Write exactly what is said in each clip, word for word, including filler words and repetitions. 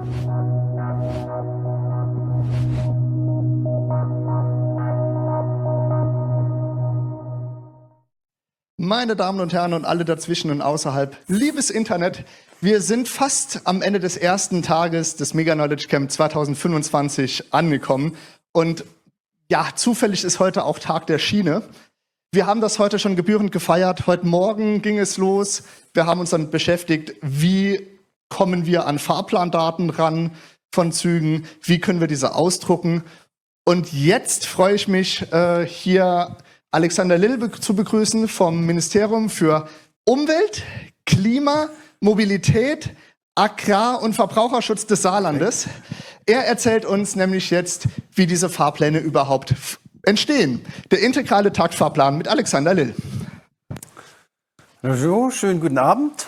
Meine Damen und Herren und alle dazwischen und außerhalb, liebes Internet, wir sind fast am Ende des ersten Tages des Mega Knowledge Camp zwanzig fünfundzwanzig angekommen. Und ja, zufällig ist heute auch Tag der Schiene. Wir haben das heute schon gebührend gefeiert. Heute Morgen ging es los. Wir haben uns damit beschäftigt, wie kommen wir an Fahrplandaten ran von Zügen, wie können wir diese ausdrucken. Und jetzt freue ich mich, äh, hier Alexander Lill be- zu begrüßen vom Ministerium für Umwelt, Klima, Mobilität, Agrar- und Verbraucherschutz des Saarlandes. Er erzählt uns nämlich jetzt, wie diese Fahrpläne überhaupt f- entstehen. Der integrale Taktfahrplan mit Alexander Lill. So, schönen guten Abend.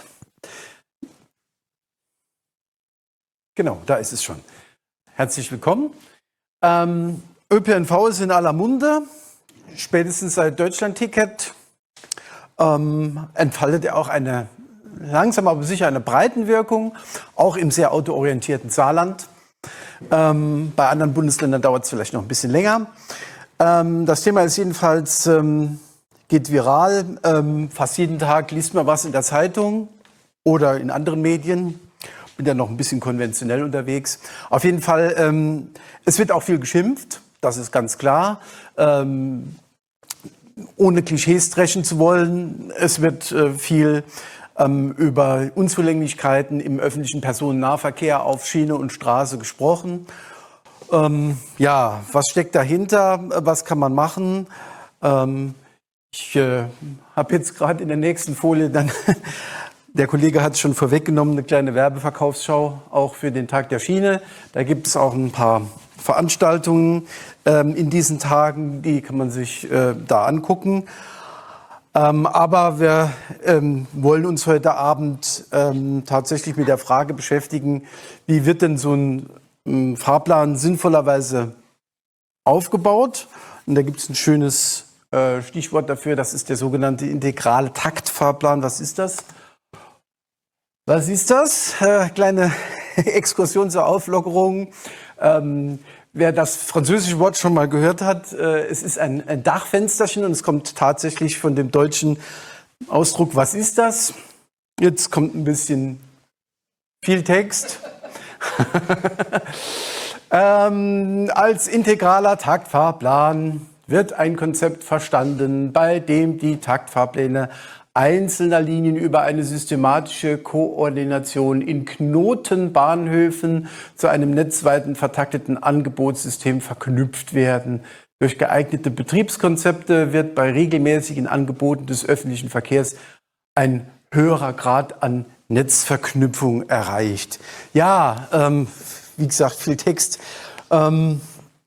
Genau, da ist es schon. Herzlich willkommen. Ähm, ÖPNV ist in aller Munde. Spätestens seit Deutschlandticket ähm, entfaltet er auch eine langsam aber sicher eine Breitenwirkung, auch im sehr autoorientierten Saarland. Ähm, bei anderen Bundesländern dauert es vielleicht noch ein bisschen länger. Ähm, das Thema ist jedenfalls, ähm, geht viral. Ähm, fast jeden Tag liest man was in der Zeitung oder in anderen Medien. Bin ja noch ein bisschen konventionell unterwegs. Auf jeden Fall, ähm, es wird auch viel geschimpft, das ist ganz klar. Ähm, ohne Klischees dreschen zu wollen, es wird äh, viel ähm, über Unzulänglichkeiten im öffentlichen Personennahverkehr auf Schiene und Straße gesprochen. Ähm, ja, was steckt dahinter? Was kann man machen? Ähm, ich äh, habe jetzt gerade in der nächsten Folie dann, der Kollege hat es schon vorweggenommen, eine kleine Werbeverkaufsschau auch für den Tag der Schiene. Da gibt es auch ein paar Veranstaltungen ähm, in diesen Tagen, die kann man sich äh, da angucken. Ähm, aber wir ähm, wollen uns heute Abend ähm, tatsächlich mit der Frage beschäftigen, wie wird denn so ein ähm, Fahrplan sinnvollerweise aufgebaut? Und da gibt es ein schönes äh, Stichwort dafür, das ist der sogenannte integrale Taktfahrplan. Was ist das? Was ist das? Äh, kleine Exkursion zur Auflockerung. Ähm, wer das französische Wort schon mal gehört hat, äh, es ist ein, ein Dachfensterchen und es kommt tatsächlich von dem deutschen Ausdruck, was ist das? Jetzt kommt ein bisschen viel Text. ähm, als integraler Taktfahrplan wird ein Konzept verstanden, bei dem die Taktfahrpläne einzelner Linien über eine systematische Koordination in Knotenbahnhöfen zu einem netzweiten vertakteten Angebotssystem verknüpft werden. Durch geeignete Betriebskonzepte wird bei regelmäßigen Angeboten des öffentlichen Verkehrs ein höherer Grad an Netzverknüpfung erreicht. Ja, ähm, wie gesagt, viel Text. Ähm,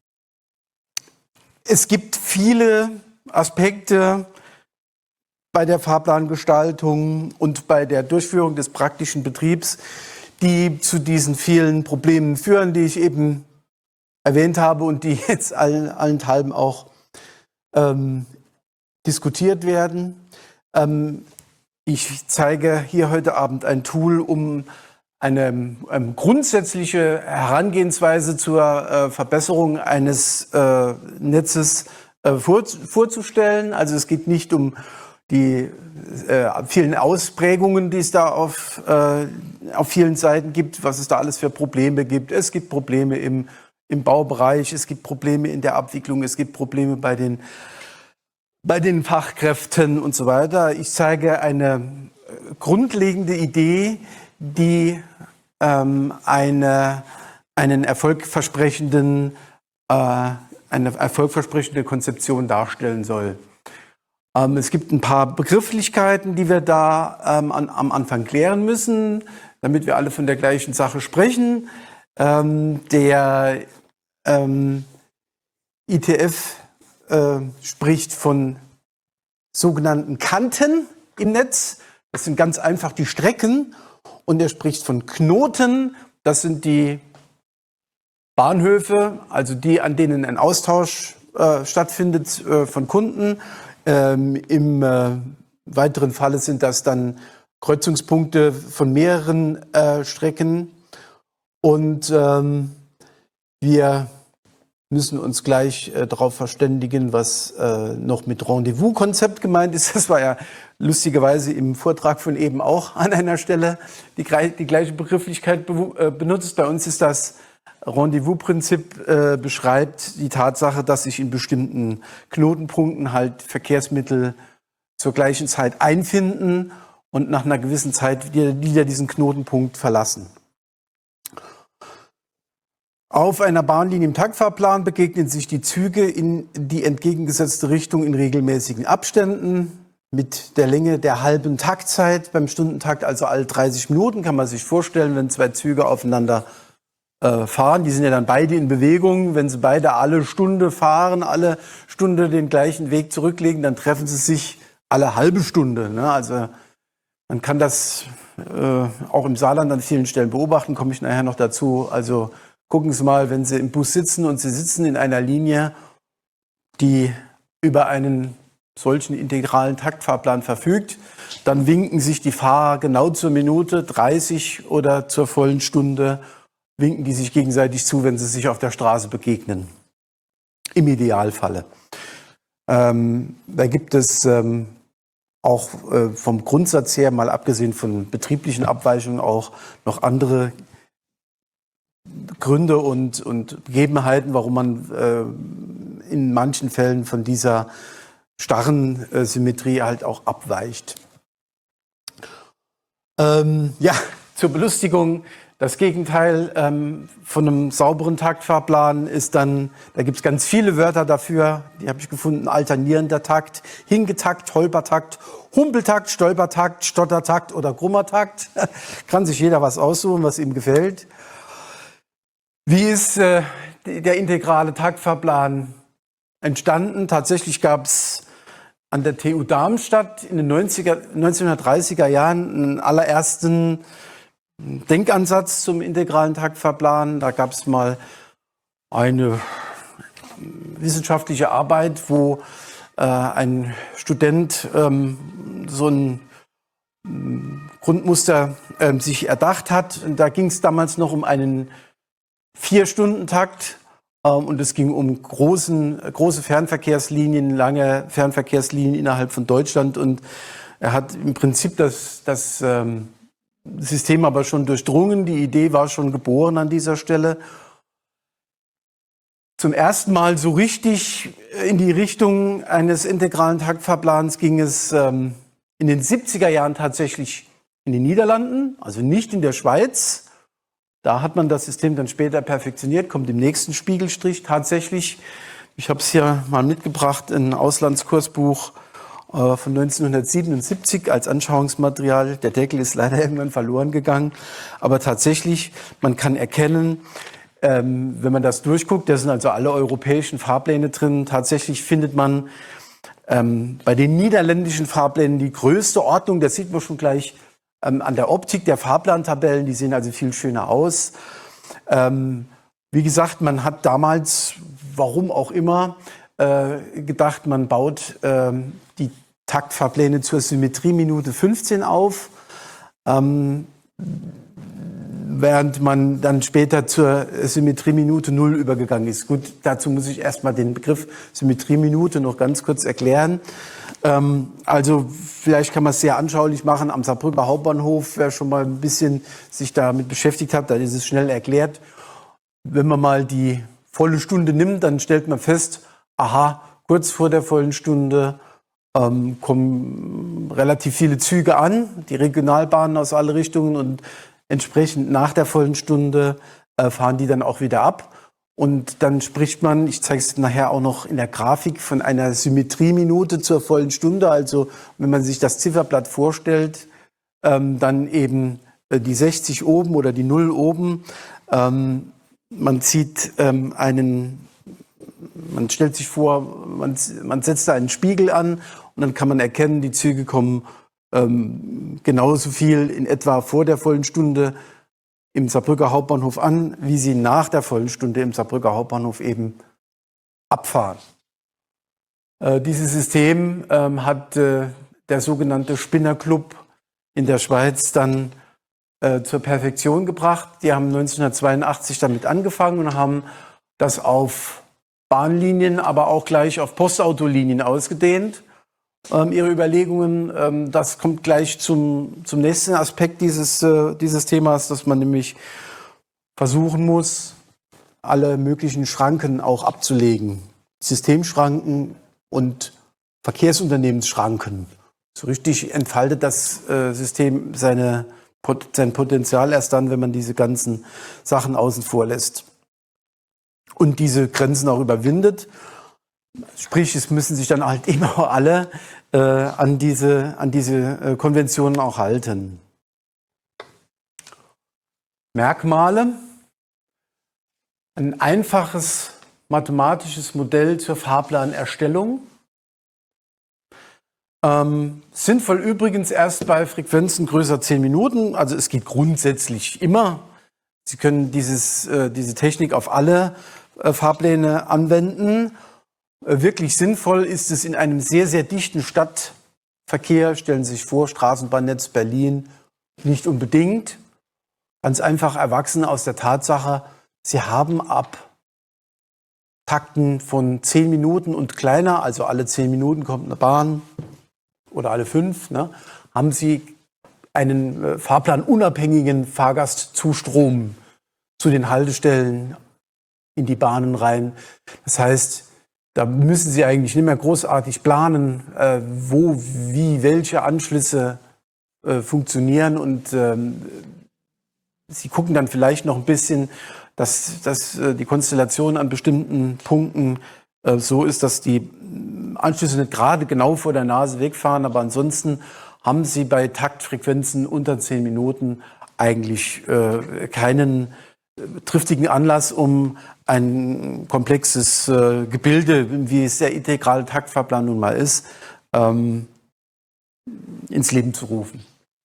es gibt viele Aspekte bei der Fahrplangestaltung und bei der Durchführung des praktischen Betriebs, die zu diesen vielen Problemen führen, die ich eben erwähnt habe und die jetzt all, allenthalben auch ähm, diskutiert werden. Ähm, ich zeige hier heute Abend ein Tool, um eine ähm, grundsätzliche Herangehensweise zur äh, Verbesserung eines äh, Netzes äh, vor, vorzustellen. Also es geht nicht um die äh, vielen Ausprägungen, die es da auf, äh, auf vielen Seiten gibt, was es da alles für Probleme gibt. Es gibt Probleme im, im Baubereich, es gibt Probleme in der Abwicklung, es gibt Probleme bei den, bei den Fachkräften und so weiter. Ich zeige eine grundlegende Idee, die ähm, eine, einen erfolgversprechenden, äh, eine erfolgversprechende Konzeption darstellen soll. Ähm, es gibt ein paar Begrifflichkeiten, die wir da ähm, an, am Anfang klären müssen, damit wir alle von der gleichen Sache sprechen. Ähm, der ähm, I T F äh, spricht von sogenannten Kanten im Netz. Das sind ganz einfach die Strecken. Und er spricht von Knoten. Das sind die Bahnhöfe, also die, an denen ein Austausch äh, stattfindet äh, von Kunden. Ähm, Im äh, weiteren Falle sind das dann Kreuzungspunkte von mehreren äh, Strecken. Und ähm, wir müssen uns gleich äh, darauf verständigen, was äh, noch mit Rendezvous-Konzept gemeint ist. Das war ja lustigerweise im Vortrag von eben auch an einer Stelle die, die gleiche Begrifflichkeit be äh, benutzt. Bei uns ist das Rendezvous-Prinzip äh, beschreibt die Tatsache, dass sich in bestimmten Knotenpunkten halt Verkehrsmittel zur gleichen Zeit einfinden und nach einer gewissen Zeit wieder, wieder diesen Knotenpunkt verlassen. Auf einer Bahnlinie im Taktfahrplan begegnen sich die Züge in die entgegengesetzte Richtung in regelmäßigen Abständen mit der Länge der halben Taktzeit. Beim Stundentakt, also alle dreißig Minuten, kann man sich vorstellen, wenn zwei Züge aufeinander äh, fahren. Die sind ja dann beide in Bewegung. Wenn sie beide alle Stunde fahren, alle Stunde den gleichen Weg zurücklegen, dann treffen sie sich alle halbe Stunde. Ne? Also man kann das äh, auch im Saarland an vielen Stellen beobachten, komme ich nachher noch dazu. Also gucken Sie mal, wenn Sie im Bus sitzen und Sie sitzen in einer Linie, die über einen solchen integralen Taktfahrplan verfügt, dann winken sich die Fahrer genau zur Minute dreißig oder zur vollen Stunde, winken die sich gegenseitig zu, wenn sie sich auf der Straße begegnen. Im Idealfalle. Ähm, da gibt es ähm, auch äh, vom Grundsatz her, mal abgesehen von betrieblichen Abweichungen, auch noch andere Gründe und, und Gegebenheiten, warum man äh, in manchen Fällen von dieser starren äh, Symmetrie halt auch abweicht. Ähm, ja, zur Belustigung, das Gegenteil ähm, von einem sauberen Taktfahrplan ist dann, da gibt es ganz viele Wörter dafür, die habe ich gefunden: alternierender Takt, Hingetakt, Holpertakt, Humpeltakt, Stolpertakt, Stottertakt oder Krummertakt. Kann sich jeder was aussuchen, was ihm gefällt. Wie ist äh, der integrale Taktfahrplan entstanden? Tatsächlich gab es an der T U Darmstadt in den neunzehnhundertdreißiger Jahren einen allerersten Denkansatz zum integralen Taktfahrplan. Da gab es mal eine wissenschaftliche Arbeit, wo äh, ein Student ähm, so ein Grundmuster äh, sich erdacht hat. Und da ging es damals noch um einen Vier-Stunden-Takt ähm, und es ging um großen, große Fernverkehrslinien, lange Fernverkehrslinien innerhalb von Deutschland. Und er hat im Prinzip das, das ähm, System aber schon durchdrungen. Die Idee war schon geboren an dieser Stelle. Zum ersten Mal so richtig in die Richtung eines integralen Taktfahrplans ging es ähm, in den siebziger Jahren tatsächlich in den Niederlanden, also nicht in der Schweiz. Da hat man das System dann später perfektioniert, kommt im nächsten Spiegelstrich tatsächlich. Ich habe es hier mal mitgebracht, ein Auslandskursbuch äh, von neunzehnhundertsiebenundsiebzig als Anschauungsmaterial. Der Deckel ist leider irgendwann verloren gegangen. Aber tatsächlich, man kann erkennen, ähm, wenn man das durchguckt, da sind also alle europäischen Fahrpläne drin. Tatsächlich findet man ähm, bei den niederländischen Fahrplänen die größte Ordnung. Das sieht man schon gleich Ähm, an der Optik der Fahrplantabellen, die sehen also viel schöner aus. Ähm, wie gesagt, man hat damals, warum auch immer, äh, gedacht, man baut äh, die Taktfahrpläne zur Symmetrieminute fünfzehn auf, ähm, während man dann später zur Symmetrieminute null übergegangen ist. Gut, dazu muss ich erstmal den Begriff Symmetrieminute noch ganz kurz erklären. Ähm, also vielleicht kann man es sehr anschaulich machen. Am Saarbrücker Hauptbahnhof, wer schon mal ein bisschen sich damit beschäftigt hat, dann ist es schnell erklärt. Wenn man mal die volle Stunde nimmt, dann stellt man fest, aha, kurz vor der vollen Stunde ähm, kommen relativ viele Züge an, die Regionalbahnen aus alle Richtungen, und entsprechend nach der vollen Stunde äh, fahren die dann auch wieder ab. Und dann spricht man, ich zeige es nachher auch noch in der Grafik, von einer Symmetrieminute zur vollen Stunde. Also wenn man sich das Zifferblatt vorstellt, ähm, dann eben äh, die sechzig oben oder die null oben. Ähm, man zieht ähm, einen, man stellt sich vor, man, man setzt da einen Spiegel an und dann kann man erkennen, die Züge kommen ähm, genauso viel in etwa vor der vollen Stunde im Saarbrücker Hauptbahnhof an, wie sie nach der vollen Stunde im Saarbrücker Hauptbahnhof eben abfahren. Äh, dieses System ähm, hat äh, der sogenannte Spinnerclub in der Schweiz dann äh, zur Perfektion gebracht. Die haben neunzehnhundertzweiundachtzig damit angefangen und haben das auf Bahnlinien, aber auch gleich auf Postautolinien ausgedehnt. Ähm, ihre Überlegungen, ähm, das kommt gleich zum, zum nächsten Aspekt dieses, äh, dieses Themas, dass man nämlich versuchen muss, alle möglichen Schranken auch abzulegen. Systemschranken und Verkehrsunternehmensschranken. So richtig entfaltet das äh, System seine, sein Potenzial erst dann, wenn man diese ganzen Sachen außen vor lässt und diese Grenzen auch überwindet. Sprich, es müssen sich dann halt immer alle äh, an diese, an diese äh, Konventionen auch halten. Merkmale. Ein einfaches mathematisches Modell zur Fahrplanerstellung. Ähm, sinnvoll übrigens erst bei Frequenzen größer zehn Minuten. Also es geht grundsätzlich immer. Sie können dieses, äh, diese Technik auf alle äh, Fahrpläne anwenden. Äh, wirklich sinnvoll ist es in einem sehr, sehr dichten Stadtverkehr. Stellen Sie sich vor, Straßenbahnnetz Berlin, nicht unbedingt. Ganz einfach erwachsen aus der Tatsache, Sie haben ab Takten von zehn Minuten und kleiner, also alle zehn Minuten kommt eine Bahn oder alle fünf, ne, haben Sie einen äh, fahrplanunabhängigen Fahrgastzustrom zu den Haltestellen in die Bahnen rein. Das heißt, da müssen Sie eigentlich nicht mehr großartig planen, äh, wo, wie, welche Anschlüsse äh, funktionieren und ähm, Sie gucken dann vielleicht noch ein bisschen, dass, dass äh, die Konstellation an bestimmten Punkten äh, so ist, dass die Anschlüsse nicht gerade genau vor der Nase wegfahren, aber ansonsten haben Sie bei Taktfrequenzen unter zehn Minuten eigentlich äh, keinen äh, triftigen Anlass, um ein komplexes äh, Gebilde, wie es der integrale Taktfahrplan nun mal ist, ähm, ins Leben zu rufen.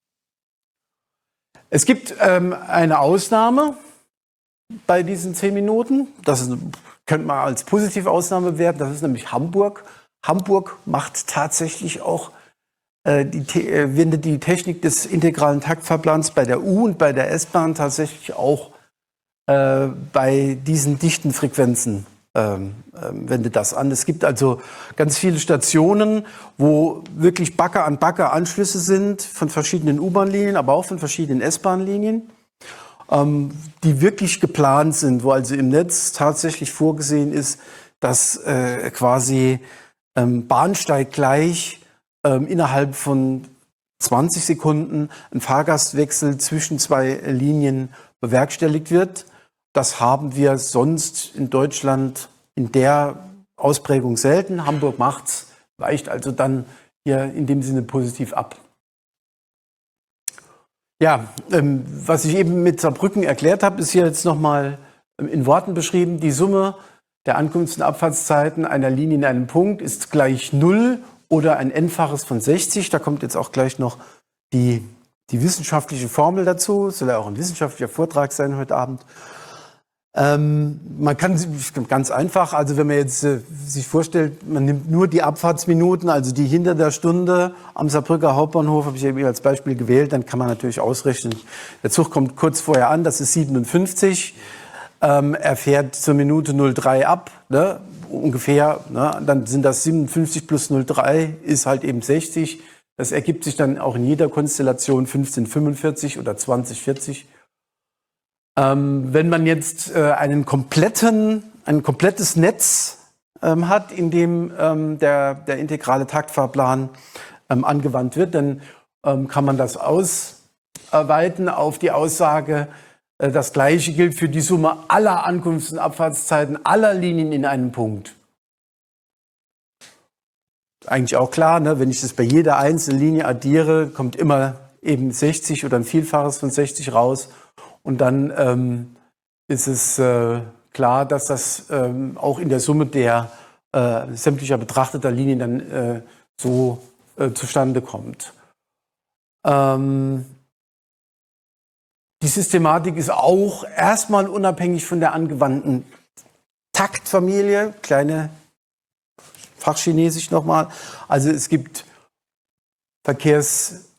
Es gibt ähm, eine Ausnahme bei diesen zehn Minuten. Das ist, könnte man als positive Ausnahme bewerten. Das ist nämlich Hamburg. Hamburg macht tatsächlich auch, äh, die, äh, wendet die Technik des integralen Taktfahrplans bei der U- und bei der S-Bahn tatsächlich auch äh, bei diesen dichten Frequenzen ähm, äh, wendet das an. Es gibt also ganz viele Stationen, wo wirklich Backe an Backe Anschlüsse sind von verschiedenen U-Bahn-Linien, aber auch von verschiedenen S-Bahn-Linien, ähm, die wirklich geplant sind, wo also im Netz tatsächlich vorgesehen ist, dass äh, quasi ähm, bahnsteiggleich ähm, innerhalb von zwanzig Sekunden ein Fahrgastwechsel zwischen zwei Linien bewerkstelligt wird. Das haben wir sonst in Deutschland in der Ausprägung selten. Hamburg macht's, weicht also dann hier in dem Sinne positiv ab. Ja, ähm, was ich eben mit Saarbrücken erklärt habe, ist hier jetzt nochmal in Worten beschrieben. Die Summe der Ankunfts- und Abfahrtszeiten einer Linie in einem Punkt ist gleich null oder ein N-faches von sechzig. Da kommt jetzt auch gleich noch die, die wissenschaftliche Formel dazu. Soll ja auch ein wissenschaftlicher Vortrag sein heute Abend. Ähm, man kann ganz einfach, also wenn man jetzt äh, sich vorstellt, man nimmt nur die Abfahrtsminuten, also die hinter der Stunde am Saarbrücker Hauptbahnhof, habe ich eben als Beispiel gewählt, dann kann man natürlich ausrechnen, der Zug kommt kurz vorher an, das ist siebenundfünfzig, ähm, er fährt zur Minute null drei ab, ne, ungefähr, ne, dann sind das siebenundfünfzig plus null drei ist halt eben sechzig, das ergibt sich dann auch in jeder Konstellation fünfzehn fünfundvierzig oder zwanzig vierzig. Ähm, wenn man jetzt äh, einen kompletten, ein komplettes Netz ähm, hat, in dem ähm, der, der integrale Taktfahrplan ähm, angewandt wird, dann ähm, kann man das ausweiten auf die Aussage, äh, das Gleiche gilt für die Summe aller Ankunfts- und Abfahrtszeiten aller Linien in einem Punkt. Eigentlich auch klar, ne? Wenn ich das bei jeder einzelnen Linie addiere, kommt immer eben sechzig oder ein Vielfaches von sechzig raus. Und dann ähm, ist es äh, klar, dass das ähm, auch in der Summe der äh, sämtlicher betrachteter Linien dann äh, so äh, zustande kommt. Ähm, die Systematik ist auch erstmal unabhängig von der angewandten Taktfamilie, kleine Fachchinesisch nochmal. Also es gibt Verkehrs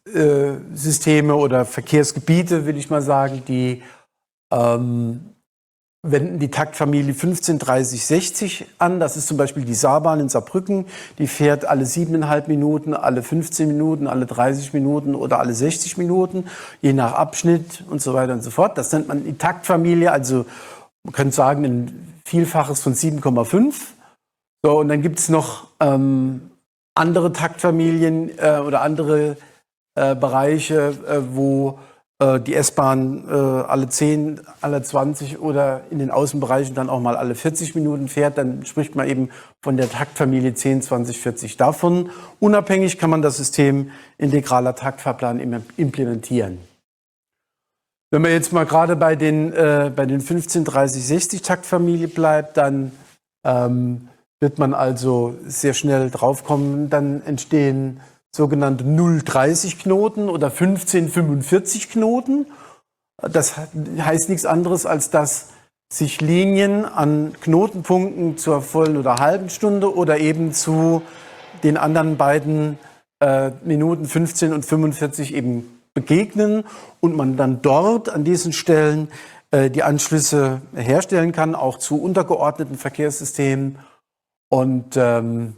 Verkehrssysteme oder Verkehrsgebiete, will ich mal sagen, die ähm, wenden die Taktfamilie fünfzehn, dreißig, sechzig an. Das ist zum Beispiel die Saarbahn in Saarbrücken. Die fährt alle siebeneinhalb Minuten, alle fünfzehn Minuten, alle dreißig Minuten oder alle sechzig Minuten, je nach Abschnitt und so weiter und so fort. Das nennt man die Taktfamilie, also man könnte sagen ein Vielfaches von sieben Komma fünf. So, und dann gibt es noch ähm, andere Taktfamilien äh, oder andere äh, Bereiche, äh, wo äh, die S-Bahn äh, alle zehn, alle zwanzig oder in den Außenbereichen dann auch mal alle vierzig Minuten fährt. Dann spricht man eben von der Taktfamilie zehn, zwanzig, vierzig. Davon unabhängig kann man das System integraler Taktfahrplan implementieren. Wenn man jetzt mal gerade bei den, äh, bei den fünfzehn, dreißig, sechzig Taktfamilie bleibt, dann ähm, wird man also sehr schnell draufkommen, dann entstehen sogenannte null dreißig Knoten oder fünfzehn fünfundvierzig Knoten. Das heißt nichts anderes, als dass sich Linien an Knotenpunkten zur vollen oder halben Stunde oder eben zu den anderen beiden äh, Minuten fünfzehn und fünfundvierzig eben begegnen und man dann dort an diesen Stellen äh, die Anschlüsse herstellen kann, auch zu untergeordneten Verkehrssystemen. Und ähm,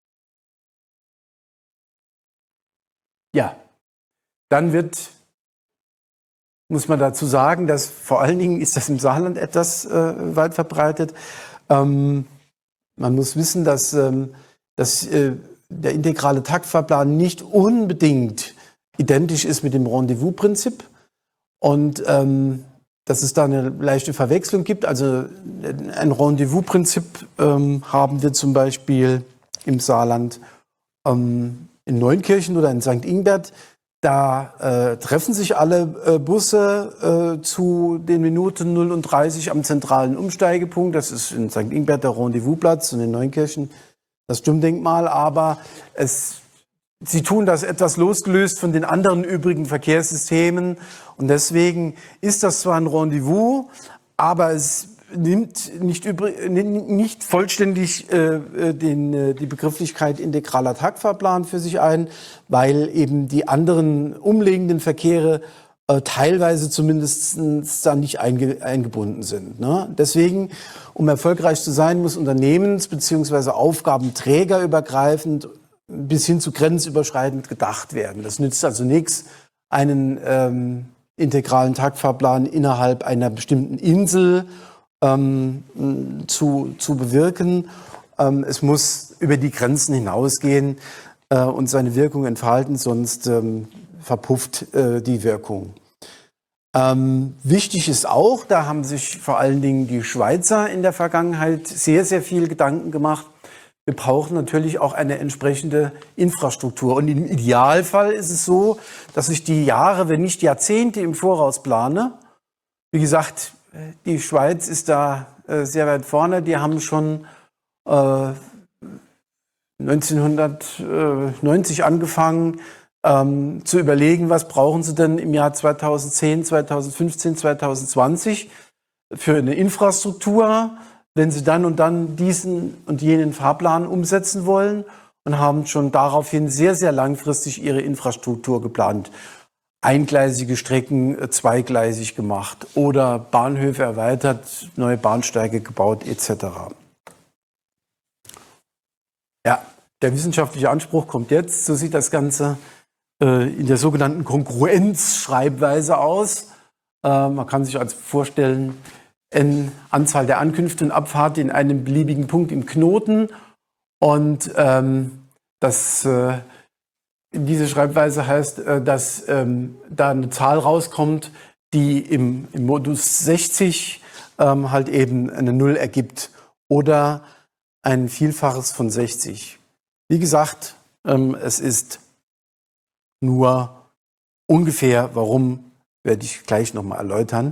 ja, dann wird, muss man dazu sagen, dass vor allen Dingen ist das im Saarland etwas äh, weit verbreitet. Ähm, man muss wissen, dass, ähm, dass äh, der integrale Taktfahrplan nicht unbedingt identisch ist mit dem Rendezvous-Prinzip und ähm, dass es da eine leichte Verwechslung gibt. Also ein Rendezvous-Prinzip ähm, haben wir zum Beispiel im Saarland ähm, in Neunkirchen oder in Sankt Ingbert. Da äh, treffen sich alle äh, Busse äh, zu den Minuten null und dreißig am zentralen Umsteigepunkt. Das ist in Sankt Ingbert der Rendezvousplatz und in Neunkirchen das Stimmdenkmal. Aber es Sie tun das etwas losgelöst von den anderen übrigen Verkehrssystemen und deswegen ist das zwar ein Rendezvous, aber es nimmt nicht, übrig, nicht vollständig äh, den, äh, die Begrifflichkeit integraler Taktfahrplan für sich ein, weil eben die anderen umliegenden Verkehre äh, teilweise zumindest da nicht einge, eingebunden sind. Ne? Deswegen, um erfolgreich zu sein, muss unternehmens- bzw. aufgabenträgerübergreifend bis hin zu grenzüberschreitend gedacht werden. Das nützt also nichts, einen ähm, integralen Taktfahrplan innerhalb einer bestimmten Insel ähm, zu, zu bewirken. Ähm, es muss über die Grenzen hinausgehen äh, und seine Wirkung entfalten, sonst ähm, verpufft äh, die Wirkung. Ähm, wichtig ist auch, da haben sich vor allen Dingen die Schweizer in der Vergangenheit sehr, sehr viel Gedanken gemacht. Wir brauchen natürlich auch eine entsprechende Infrastruktur. Und im Idealfall ist es so, dass ich die Jahre, wenn nicht Jahrzehnte im Voraus plane. Wie gesagt, die Schweiz ist da äh, sehr weit vorne. Die haben schon äh, neunzehnhundertneunzig angefangen ähm, zu überlegen, was brauchen sie denn im Jahr zweitausendzehn, zweitausendfünfzehn, zweitausendzwanzig für eine Infrastruktur, wenn sie dann und dann diesen und jenen Fahrplan umsetzen wollen und haben schon daraufhin sehr, sehr langfristig ihre Infrastruktur geplant. Eingleisige Strecken zweigleisig gemacht oder Bahnhöfe erweitert, neue Bahnsteige gebaut et cetera. Ja, der wissenschaftliche Anspruch kommt jetzt. So sieht das Ganze äh, in der sogenannten Kongruenzschreibweise aus. Äh, man kann sich also vorstellen, eine Anzahl der Ankünfte und Abfahrten in einem beliebigen Punkt im Knoten. Und ähm, das, äh, diese Schreibweise heißt, äh, dass ähm, da eine Zahl rauskommt, die im, im Modus sechzig ähm, halt eben eine Null ergibt oder ein Vielfaches von sechzig. Wie gesagt, ähm, es ist nur ungefähr, warum, werde ich gleich nochmal erläutern.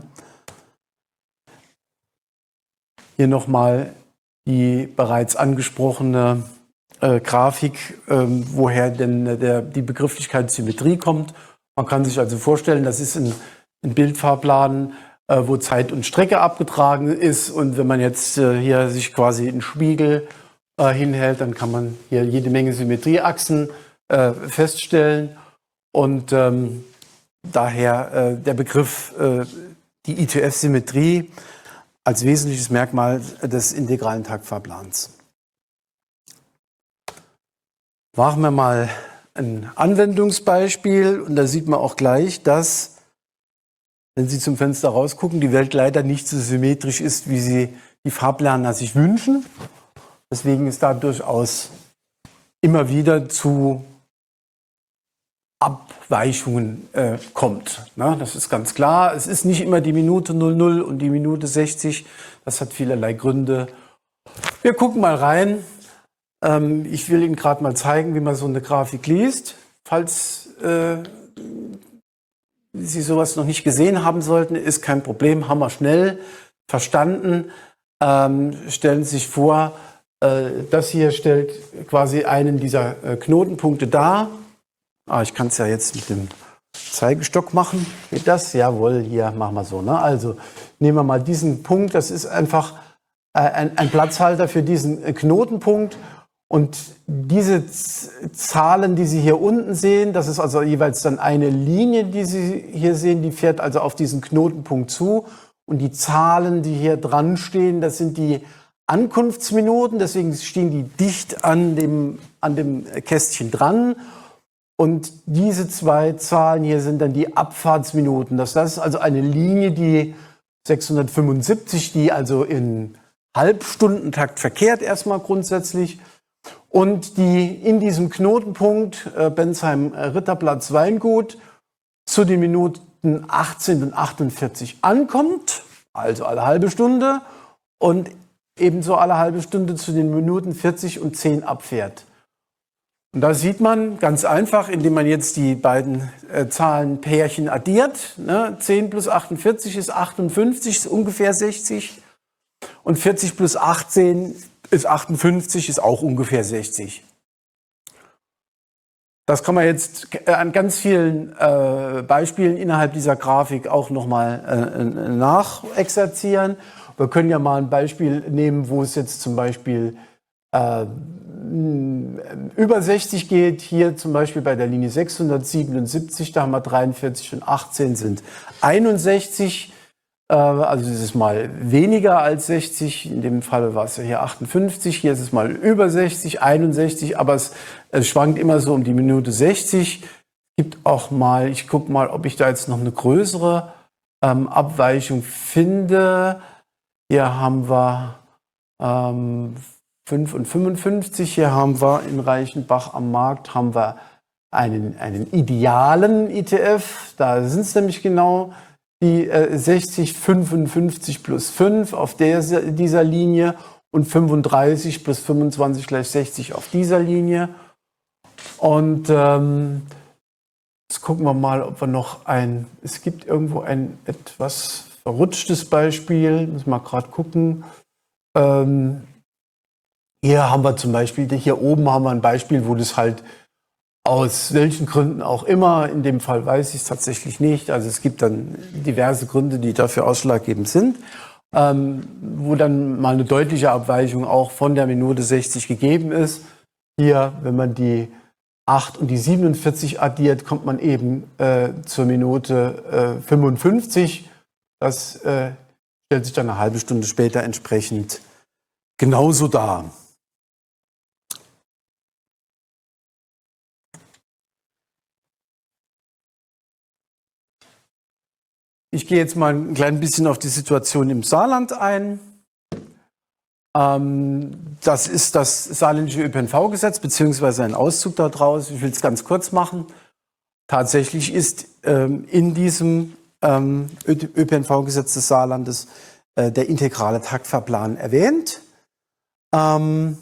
Hier nochmal die bereits angesprochene äh, Grafik, ähm, woher denn der, die Begrifflichkeit Symmetrie kommt. Man kann sich also vorstellen, das ist ein, ein Bildfahrplan, äh, wo Zeit und Strecke abgetragen ist. Und wenn man jetzt äh, hier sich quasi einen Spiegel äh, hinhält, dann kann man hier jede Menge Symmetrieachsen äh, feststellen. Und ähm, daher äh, der Begriff äh, die I T F-Symmetrie als wesentliches Merkmal des integralen Taktfahrplans. Machen wir mal ein Anwendungsbeispiel und da sieht man auch gleich, dass, wenn Sie zum Fenster rausgucken, die Welt leider nicht so symmetrisch ist, wie sie die Fahrplaner sich wünschen. Deswegen ist da durchaus immer wieder zu Abweichungen äh, kommt. Na, das ist ganz klar. Es ist nicht immer die Minute null null und die Minute sechzig. Das hat vielerlei Gründe. Wir gucken mal rein. Ähm, ich will Ihnen gerade mal zeigen, wie man so eine Grafik liest. Falls äh, Sie sowas noch nicht gesehen haben sollten, ist kein Problem. Haben wir schnell verstanden. Ähm, stellen Sie sich vor, äh, das hier stellt quasi einen dieser äh, Knotenpunkte dar. Ah, ich kann es ja jetzt mit dem Zeigestock machen. Geht das? Jawohl, hier machen wir so. Ne? Also nehmen wir mal diesen Punkt. Das ist einfach äh, ein, ein Platzhalter für diesen äh, Knotenpunkt. Und diese Z Zahlen, die Sie hier unten sehen, das ist also jeweils dann eine Linie, die Sie hier sehen, die fährt also auf diesen Knotenpunkt zu. Und die Zahlen, die hier dran stehen, das sind die Ankunftsminuten. Deswegen stehen die dicht an dem, an dem Kästchen dran. Und diese zwei Zahlen hier sind dann die Abfahrtsminuten. Das ist also eine Linie, die sechshundertfünfundsiebzig, die also in Halbstundentakt verkehrt erstmal grundsätzlich. Und die in diesem Knotenpunkt äh, Bensheim-Ritterplatz-Weingut zu den Minuten achtzehn und achtundvierzig ankommt, also alle halbe Stunde, und ebenso alle halbe Stunde zu den Minuten vierzig und zehn abfährt. Und da sieht man ganz einfach, indem man jetzt die beiden äh, Zahlenpärchen addiert, ne, zehn plus achtundvierzig ist achtundfünfzig, ist ungefähr sechzig. Und vierzig plus achtzehn ist achtundfünfzig, ist auch ungefähr sechzig. Das kann man jetzt an ganz vielen äh, Beispielen innerhalb dieser Grafik auch nochmal äh, nachexerzieren. Wir können ja mal ein Beispiel nehmen, wo es jetzt zum Beispiel äh, über sechzig geht. Hier zum Beispiel bei der Linie sechshundertsiebenundsiebzig, da haben wir dreiundvierzig und achtzehn sind einundsechzig. Also das ist mal weniger als sechzig, in dem Fall war es ja hier achtundfünfzig, hier ist es mal über sechzig, einundsechzig, aber es, es schwankt immer so um die Minute sechzig. Gibt auch mal, ich gucke mal, ob ich da jetzt noch eine größere ähm, Abweichung finde. Hier haben wir ähm, fünf und fünfundfünfzig, hier haben wir in Reichenbach am Markt haben wir einen, einen idealen I T F, da sind es nämlich genau die äh, sechzig, fünfundfünfzig plus fünf auf der, dieser Linie und fünfunddreißig plus fünfundzwanzig gleich sechzig auf dieser Linie. Und ähm, jetzt gucken wir mal, ob wir noch ein, es gibt irgendwo ein etwas verrutschtes Beispiel, muss mal gerade gucken. Ähm, hier haben wir zum Beispiel, hier oben haben wir ein Beispiel, wo das halt aus welchen Gründen auch immer, in dem Fall weiß ich es tatsächlich nicht, also es gibt dann diverse Gründe, die dafür ausschlaggebend sind, ähm, wo dann mal eine deutliche Abweichung auch von der Minute sechzig gegeben ist. Hier, wenn man die acht und die siebenundvierzig addiert, kommt man eben äh, zur Minute äh, fünfundfünfzig. Das äh, stellt sich dann eine halbe Stunde später entsprechend genauso dar. Ich gehe jetzt mal ein klein bisschen auf die Situation im Saarland ein. Ähm, das ist das saarländische Ö P N V-Gesetz, beziehungsweise ein Auszug daraus. Ich will es ganz kurz machen. Tatsächlich ist ähm, in diesem ähm, Ö P N V-Gesetz des Saarlandes äh, der integrale Taktfahrplan erwähnt. Ähm,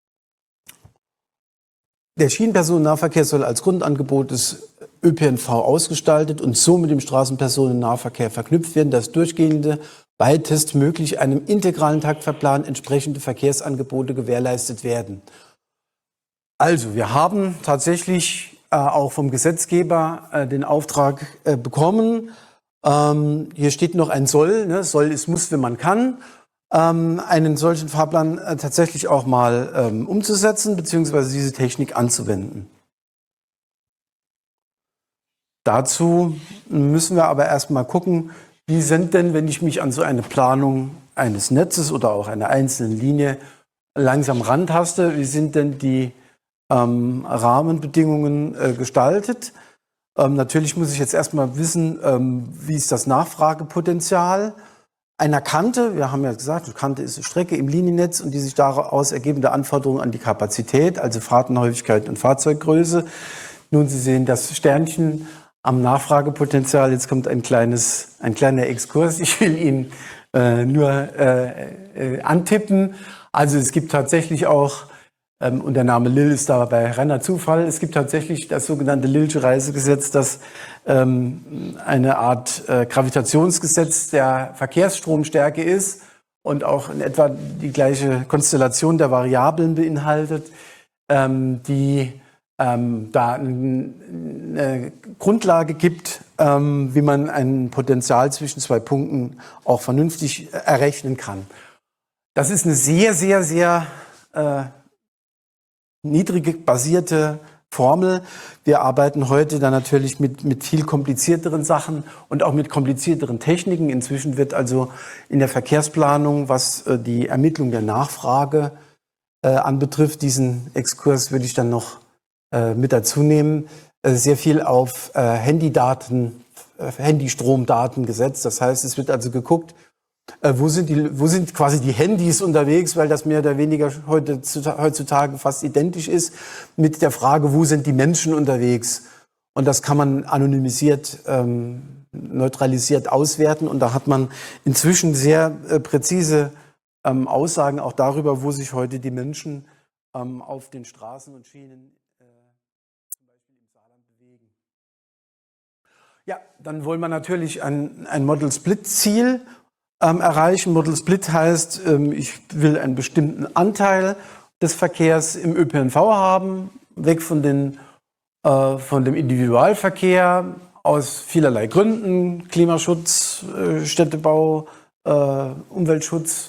der Schienenpersonennahverkehr soll als Grundangebot des Ö P N V ausgestaltet und so mit dem Straßenpersonennahverkehr verknüpft werden, dass durchgehende, weitestmöglich einem integralen Taktfahrplan entsprechende Verkehrsangebote gewährleistet werden. Also, wir haben tatsächlich äh, auch vom Gesetzgeber äh, den Auftrag äh, bekommen. Ähm, hier steht noch ein Soll, ne? Soll ist muss, wenn man kann, ähm, einen solchen Fahrplan äh, tatsächlich auch mal ähm, umzusetzen, beziehungsweise diese Technik anzuwenden. Dazu müssen wir aber erstmal gucken, wie sind denn, wenn ich mich an so eine Planung eines Netzes oder auch einer einzelnen Linie langsam rantaste, wie sind denn die ähm, Rahmenbedingungen äh, gestaltet? Ähm, natürlich muss ich jetzt erstmal wissen, ähm, wie ist das Nachfragepotenzial einer Kante. Wir haben ja gesagt, eine Kante ist eine Strecke im Liniennetz und die sich daraus ergebende Anforderungen an die Kapazität, also Fahrtenhäufigkeit und Fahrzeuggröße. Nun, Sie sehen das Sternchen am Nachfragepotenzial. Jetzt kommt ein kleines, ein kleiner Exkurs. Ich will Ihnen äh, nur äh, äh, antippen. Also es gibt tatsächlich auch, ähm, und der Name Lill ist dabei reiner Zufall, es gibt tatsächlich das sogenannte Lillsche Reisegesetz, das ähm, eine Art äh, Gravitationsgesetz der Verkehrsstromstärke ist und auch in etwa die gleiche Konstellation der Variablen beinhaltet, ähm, die ähm, da eine Grundlage gibt, ähm, wie man ein Potenzial zwischen zwei Punkten auch vernünftig errechnen kann. Das ist eine sehr, sehr, sehr äh, niedrig basierte Formel. Wir arbeiten heute dann natürlich mit, mit viel komplizierteren Sachen und auch mit komplizierteren Techniken. Inzwischen wird also in der Verkehrsplanung, was äh, die Ermittlung der Nachfrage äh, anbetrifft, diesen Exkurs würde ich dann noch äh, mit dazu nehmen, äh, sehr viel auf äh, Handydaten, äh, Handystromdaten gesetzt. Das heißt, es wird also geguckt, Äh, wo sind die, wo sind quasi die Handys unterwegs, weil das mehr oder weniger heute, heutzutage fast identisch ist mit der Frage, wo sind die Menschen unterwegs? Und das kann man anonymisiert, ähm, neutralisiert auswerten. Und da hat man inzwischen sehr äh, präzise ähm, Aussagen auch darüber, wo sich heute die Menschen ähm, auf den Straßen und Schienen äh, zum Beispiel im Saarland bewegen. Ja, dann wollen wir natürlich ein, ein Model-Split-Ziel Ähm, erreichen. Model Split heißt, ähm, ich will einen bestimmten Anteil des Verkehrs im Ö P N V haben, weg von, den, äh, von dem Individualverkehr aus vielerlei Gründen, Klimaschutz, äh, Städtebau, äh, Umweltschutz.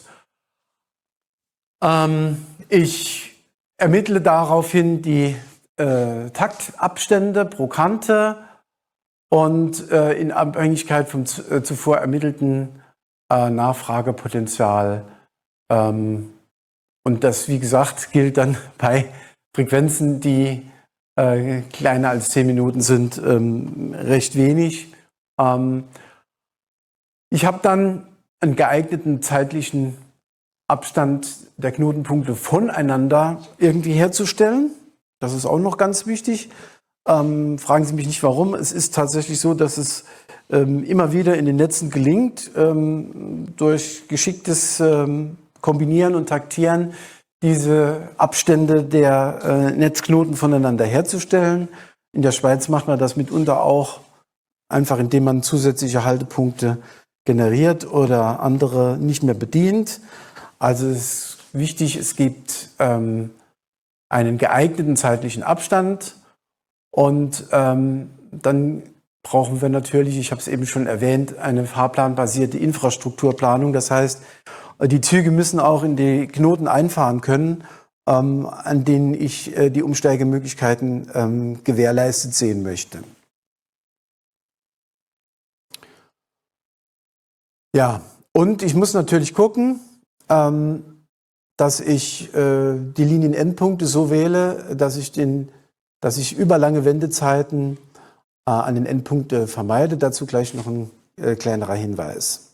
Ähm, ich ermittle daraufhin die äh, Taktabstände pro Kante und äh, in Abhängigkeit vom äh, zuvor ermittelten Äh, Nachfragepotenzial. Ähm, und das, wie gesagt, gilt dann bei Frequenzen, die äh, kleiner als zehn Minuten sind, ähm, recht wenig. Ähm, ich habe dann einen geeigneten zeitlichen Abstand der Knotenpunkte voneinander irgendwie herzustellen. Das ist auch noch ganz wichtig. Ähm, fragen Sie mich nicht, warum. Es ist tatsächlich so, dass es ähm, immer wieder in den Netzen gelingt, ähm, durch geschicktes ähm, Kombinieren und Taktieren diese Abstände der äh, Netzknoten voneinander herzustellen. In der Schweiz macht man das mitunter auch einfach, indem man zusätzliche Haltepunkte generiert oder andere nicht mehr bedient. Also es ist wichtig, es gibt ähm, einen geeigneten zeitlichen Abstand. Und ähm, dann brauchen wir natürlich, ich habe es eben schon erwähnt, eine fahrplanbasierte Infrastrukturplanung. Das heißt, die Züge müssen auch in die Knoten einfahren können, ähm, an denen ich äh, die Umsteigemöglichkeiten ähm, gewährleistet sehen möchte. Ja, und ich muss natürlich gucken, ähm, dass ich äh, die Linienendpunkte so wähle, dass ich den dass ich überlange Wendezeiten äh, an den Endpunkten vermeide. Dazu gleich noch ein äh, kleinerer Hinweis.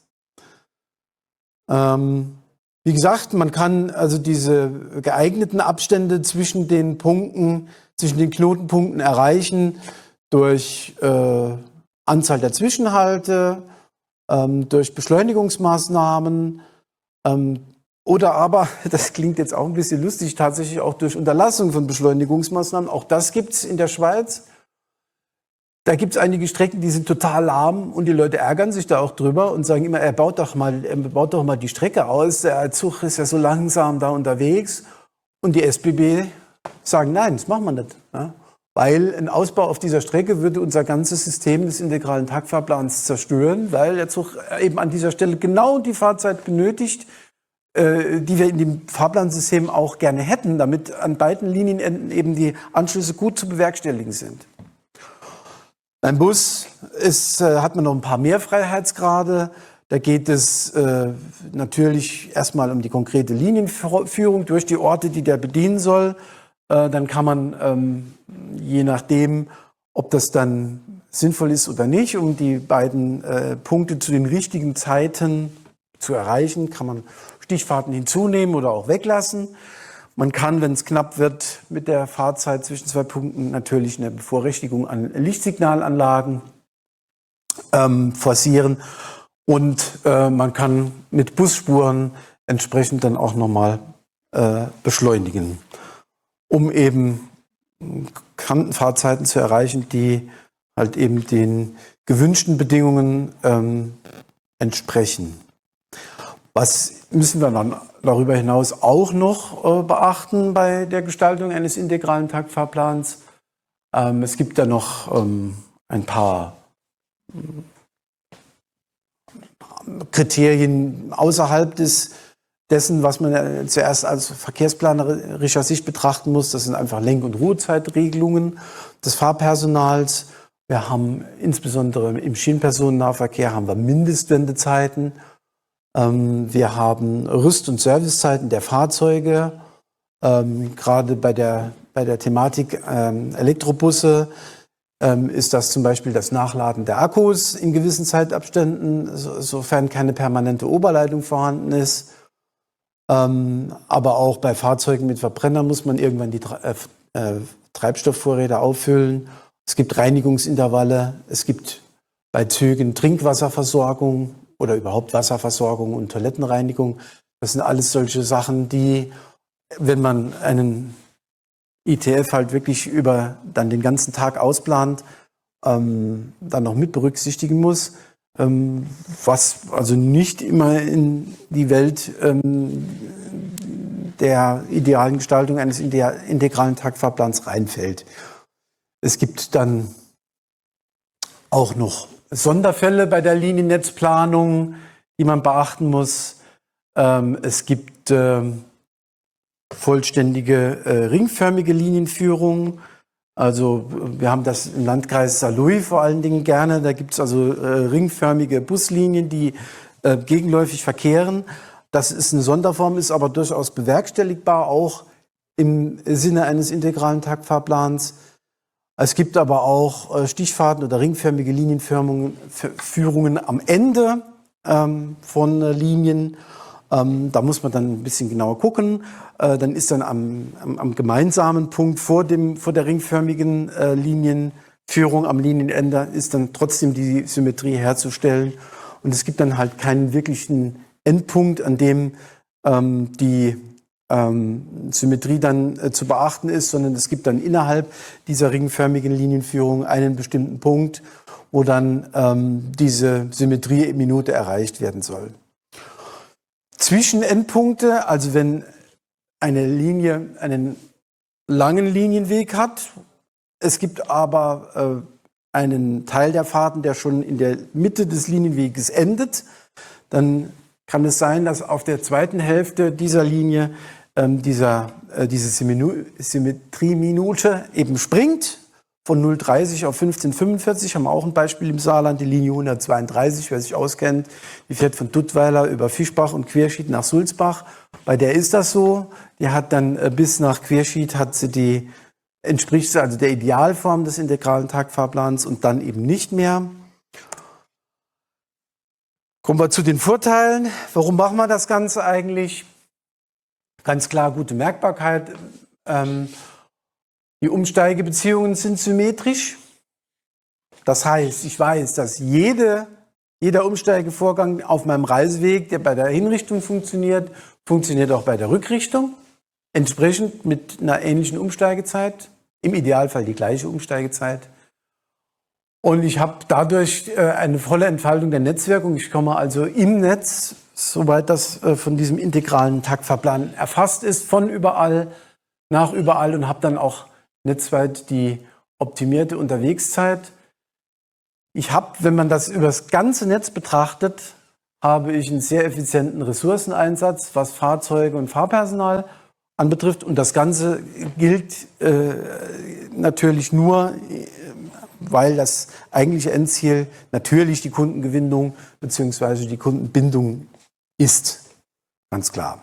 Ähm, wie gesagt, man kann also diese geeigneten Abstände zwischen den Punkten, zwischen den Knotenpunkten erreichen durch äh, Anzahl der Zwischenhalte, ähm, durch Beschleunigungsmaßnahmen, ähm, oder aber, das klingt jetzt auch ein bisschen lustig, tatsächlich auch durch Unterlassung von Beschleunigungsmaßnahmen. Auch das gibt es in der Schweiz. Da gibt es einige Strecken, die sind total lahm und die Leute ärgern sich da auch drüber und sagen immer, er baut doch mal, er baut doch mal die Strecke aus, der Zug ist ja so langsam da unterwegs. Und die S B B sagen, nein, das machen wir nicht. Ja? Weil ein Ausbau auf dieser Strecke würde unser ganzes System des integralen Taktfahrplans zerstören, weil der Zug eben an dieser Stelle genau die Fahrzeit benötigt, die wir in dem Fahrplansystem auch gerne hätten, damit an beiden Linienenden eben die Anschlüsse gut zu bewerkstelligen sind. Beim Bus ist, äh, hat man noch ein paar mehr Freiheitsgrade. Da geht es äh, natürlich erstmal um die konkrete Linienführung durch die Orte, die der bedienen soll. Äh, dann kann man, ähm, je nachdem, ob das dann sinnvoll ist oder nicht, um die beiden äh, Punkte zu den richtigen Zeiten zu erreichen, kann man Stichfahrten hinzunehmen oder auch weglassen. Man kann, wenn es knapp wird, mit der Fahrzeit zwischen zwei Punkten natürlich eine Bevorrechtigung an Lichtsignalanlagen ähm, forcieren. Und äh, man kann mit Busspuren entsprechend dann auch nochmal äh, beschleunigen, um eben Kantenfahrzeiten zu erreichen, die halt eben den gewünschten Bedingungen ähm, entsprechen. Was müssen wir dann darüber hinaus auch noch äh, beachten bei der Gestaltung eines integralen Taktfahrplans? Ähm, es gibt da noch ähm, ein paar Kriterien außerhalb des, dessen, was man zuerst als verkehrsplanerischer Sicht betrachten muss. Das sind einfach Lenk- und Ruhezeitregelungen des Fahrpersonals. Wir haben insbesondere im Schienenpersonennahverkehr haben wir Mindestwendezeiten. Ähm, wir haben Rüst- und Servicezeiten der Fahrzeuge. Ähm, gerade bei der, bei der Thematik ähm, Elektrobusse ähm, ist das zum Beispiel das Nachladen der Akkus in gewissen Zeitabständen, so, sofern keine permanente Oberleitung vorhanden ist. Ähm, aber auch bei Fahrzeugen mit Verbrenner muss man irgendwann die äh, äh, Treibstoffvorräte auffüllen. Es gibt Reinigungsintervalle, es gibt bei Zügen Trinkwasserversorgung oder überhaupt Wasserversorgung und Toilettenreinigung. Das sind alles solche Sachen, die, wenn man einen I T F halt wirklich über dann den ganzen Tag ausplant, ähm, dann noch mit berücksichtigen muss, ähm, was also nicht immer in die Welt ähm, der idealen Gestaltung eines integralen Taktfahrplans reinfällt. Es gibt dann auch noch Sonderfälle bei der Liniennetzplanung, die man beachten muss. Ähm, es gibt ähm, vollständige äh, ringförmige Linienführung. Also wir haben das im Landkreis Saarlouis vor allen Dingen gerne. Da gibt es also äh, ringförmige Buslinien, die äh, gegenläufig verkehren. Das ist eine Sonderform, ist aber durchaus bewerkstelligbar, auch im Sinne eines integralen Taktfahrplans. Es gibt aber auch äh, Stichfahrten oder ringförmige Linienführungen Führungen am Ende ähm, von äh, Linien. Ähm, da muss man dann ein bisschen genauer gucken. Äh, dann ist dann am, am, am gemeinsamen Punkt vor, dem, vor der ringförmigen äh, Linienführung am Linienende ist dann trotzdem die Symmetrie herzustellen. Und es gibt dann halt keinen wirklichen Endpunkt, an dem ähm, die ähm, Symmetrie dann äh, zu beachten ist, sondern es gibt dann innerhalb dieser ringförmigen Linienführung einen bestimmten Punkt, wo dann ähm, diese Symmetrie in Minute erreicht werden soll. Zwischenendpunkte, also wenn eine Linie einen langen Linienweg hat, es gibt aber äh, einen Teil der Fahrten, der schon in der Mitte des Linienweges endet, dann kann es sein, dass auf der zweiten Hälfte dieser Linie ähm, dieser, äh, diese Symmetrieminute eben springt. Von null Komma dreißig auf fünfzehn Komma fünfundvierzig haben wir auch ein Beispiel im Saarland, die Linie hundertzweiunddreißig, wer sich auskennt. Die fährt von Duttweiler über Fischbach und Querschied nach Sulzbach. Bei der ist das so. Die hat dann äh, bis nach Querschied hat sie die, entspricht sie also der Idealform des integralen Taktfahrplans und dann eben nicht mehr. Kommen wir zu den Vorteilen. Warum machen wir das Ganze eigentlich? Ganz klar, gute Merkbarkeit. Ähm, Die Umsteigebeziehungen sind symmetrisch. Das heißt, ich weiß, dass jede, jeder Umsteigevorgang auf meinem Reiseweg, der bei der Hinrichtung funktioniert, funktioniert auch bei der Rückrichtung. Entsprechend mit einer ähnlichen Umsteigezeit. Im Idealfall die gleiche Umsteigezeit. Und ich habe dadurch äh, eine volle Entfaltung der Netzwirkung. Ich komme also im Netz, soweit das äh, von diesem integralen Taktfahrplan erfasst ist, von überall nach überall und habe dann auch netzweit die optimierte Unterwegszeit. Ich habe, wenn man das über das ganze Netz betrachtet, habe ich einen sehr effizienten Ressourceneinsatz, was Fahrzeuge und Fahrpersonal anbetrifft. Und das Ganze gilt äh, natürlich nur weil das eigentliche Endziel natürlich die Kundengewinnung bzw. die Kundenbindung ist. Ganz klar.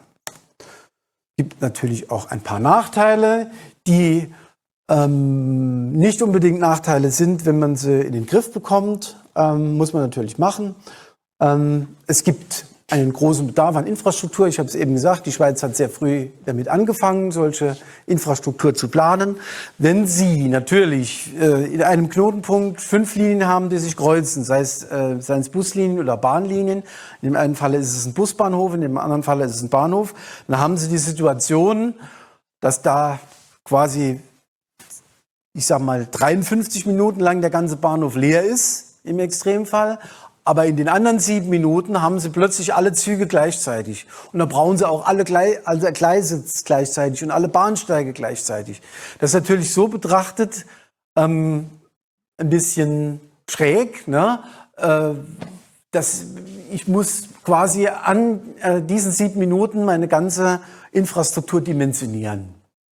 Gibt natürlich auch ein paar Nachteile, die ähm, nicht unbedingt Nachteile sind, wenn man sie in den Griff bekommt. Ähm, muss man natürlich machen. Ähm, es gibt einen großen Bedarf an Infrastruktur. Ich habe es eben gesagt, die Schweiz hat sehr früh damit angefangen, solche Infrastruktur zu planen. Wenn Sie natürlich äh, in einem Knotenpunkt fünf Linien haben, die sich kreuzen, sei es, äh, seien es Buslinien oder Bahnlinien, in dem einen Fall ist es ein Busbahnhof, in dem anderen Fall ist es ein Bahnhof, dann haben Sie die Situation, dass da quasi, ich sag mal, dreiundfünfzig Minuten lang der ganze Bahnhof leer ist, im Extremfall. Aber in den anderen sieben Minuten haben sie plötzlich alle Züge gleichzeitig. Und da brauchen sie auch alle Gle also Gleise gleichzeitig und alle Bahnsteige gleichzeitig. Das ist natürlich so betrachtet ähm, ein bisschen schräg, ne? äh, dass ich muss quasi an äh, diesen sieben Minuten meine ganze Infrastruktur dimensionieren.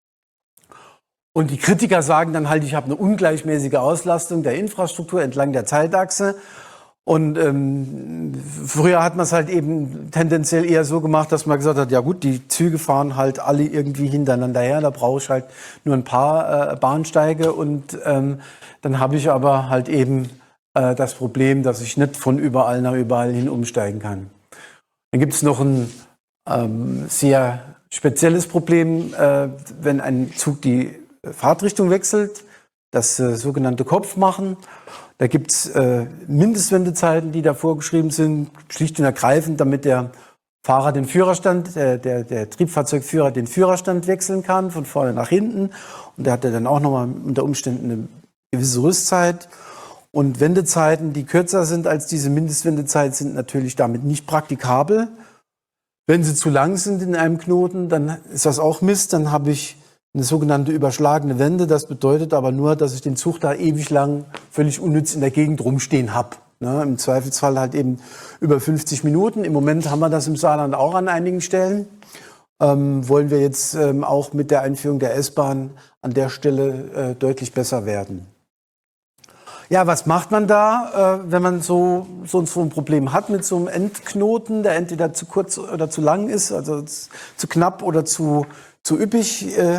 Und die Kritiker sagen dann halt, ich habe eine ungleichmäßige Auslastung der Infrastruktur entlang der Zeitachse. Und ähm, früher hat man es halt eben tendenziell eher so gemacht, dass man gesagt hat, ja gut, die Züge fahren halt alle irgendwie hintereinander her, da brauche ich halt nur ein paar äh, Bahnsteige und ähm, dann habe ich aber halt eben äh, das Problem, dass ich nicht von überall nach überall hin umsteigen kann. Dann gibt es noch ein ähm, sehr spezielles Problem, äh, wenn ein Zug die Fahrtrichtung wechselt, das äh, sogenannte Kopfmachen. Da gibt es äh, Mindestwendezeiten, die da vorgeschrieben sind, schlicht und ergreifend, damit der Fahrer den Führerstand, der, der, der Triebfahrzeugführer den Führerstand wechseln kann, von vorne nach hinten. Und der hat ja dann auch nochmal unter Umständen eine gewisse Rüstzeit. Und Wendezeiten, die kürzer sind als diese Mindestwendezeit, sind natürlich damit nicht praktikabel. Wenn sie zu lang sind in einem Knoten, dann ist das auch Mist. Dann habe ich eine sogenannte überschlagene Wende. Das bedeutet aber nur, dass ich den Zug da ewig lang völlig unnütz in der Gegend rumstehen habe. Ne, im Zweifelsfall halt eben über fünfzig Minuten. Im Moment haben wir das im Saarland auch an einigen Stellen. Ähm, wollen wir jetzt ähm, auch mit der Einführung der S-Bahn an der Stelle äh, deutlich besser werden. Ja, was macht man da, äh, wenn man so, so, so ein Problem hat mit so einem Endknoten, der entweder zu kurz oder zu lang ist, also zu knapp oder zu zu üppig. Äh,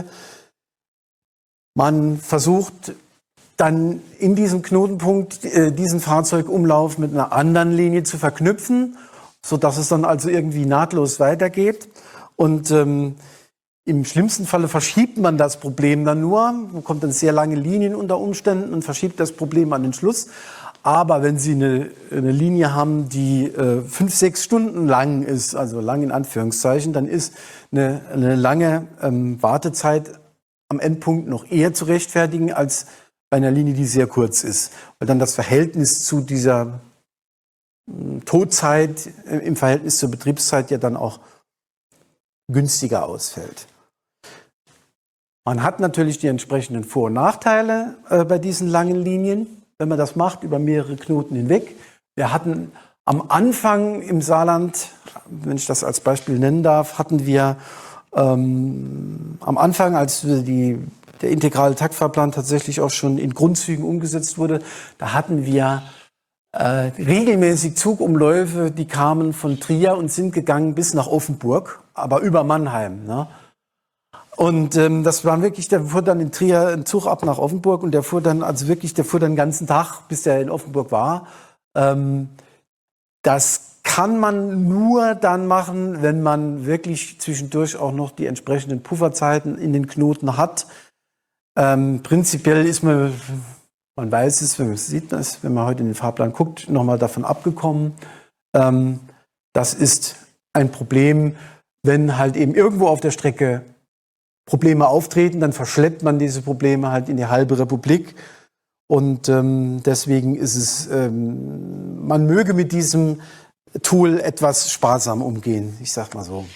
man versucht dann in diesem Knotenpunkt äh, diesen Fahrzeugumlauf mit einer anderen Linie zu verknüpfen, sodass es dann also irgendwie nahtlos weitergeht. Und ähm, im schlimmsten Falle verschiebt man das Problem dann nur, man kommt dann sehr lange Linien unter Umständen und verschiebt das Problem an den Schluss. Aber wenn Sie eine, eine Linie haben, die äh, fünf, sechs Stunden lang ist, also lang in Anführungszeichen, dann ist eine, eine lange ähm, Wartezeit am Endpunkt noch eher zu rechtfertigen als bei einer Linie, die sehr kurz ist. Weil dann das Verhältnis zu dieser äh, Todzeit äh, im Verhältnis zur Betriebszeit ja dann auch günstiger ausfällt. Man hat natürlich die entsprechenden Vor- und Nachteile äh, bei diesen langen Linien, wenn man das macht, über mehrere Knoten hinweg. Wir hatten am Anfang im Saarland, wenn ich das als Beispiel nennen darf, hatten wir ähm, am Anfang, als die, der integrale Taktfahrplan tatsächlich auch schon in Grundzügen umgesetzt wurde, da hatten wir äh, regelmäßig Zugumläufe, die kamen von Trier und sind gegangen bis nach Offenburg, aber über Mannheim, ne? Und ähm, das war wirklich, der fuhr dann in Trier ein Zug ab nach Offenburg und der fuhr dann, also wirklich, der fuhr dann den ganzen Tag, bis der in Offenburg war. Ähm, das kann man nur dann machen, wenn man wirklich zwischendurch auch noch die entsprechenden Pufferzeiten in den Knoten hat. Ähm, prinzipiell ist man, man weiß es, wenn man sieht das, wenn man heute in den Fahrplan guckt, nochmal davon abgekommen. Ähm, das ist ein Problem, wenn halt eben irgendwo auf der Strecke Probleme auftreten, dann verschleppt man diese Probleme halt in die halbe Republik. Und ähm, deswegen ist es, ähm, man möge mit diesem Tool etwas sparsam umgehen, ich sag mal so.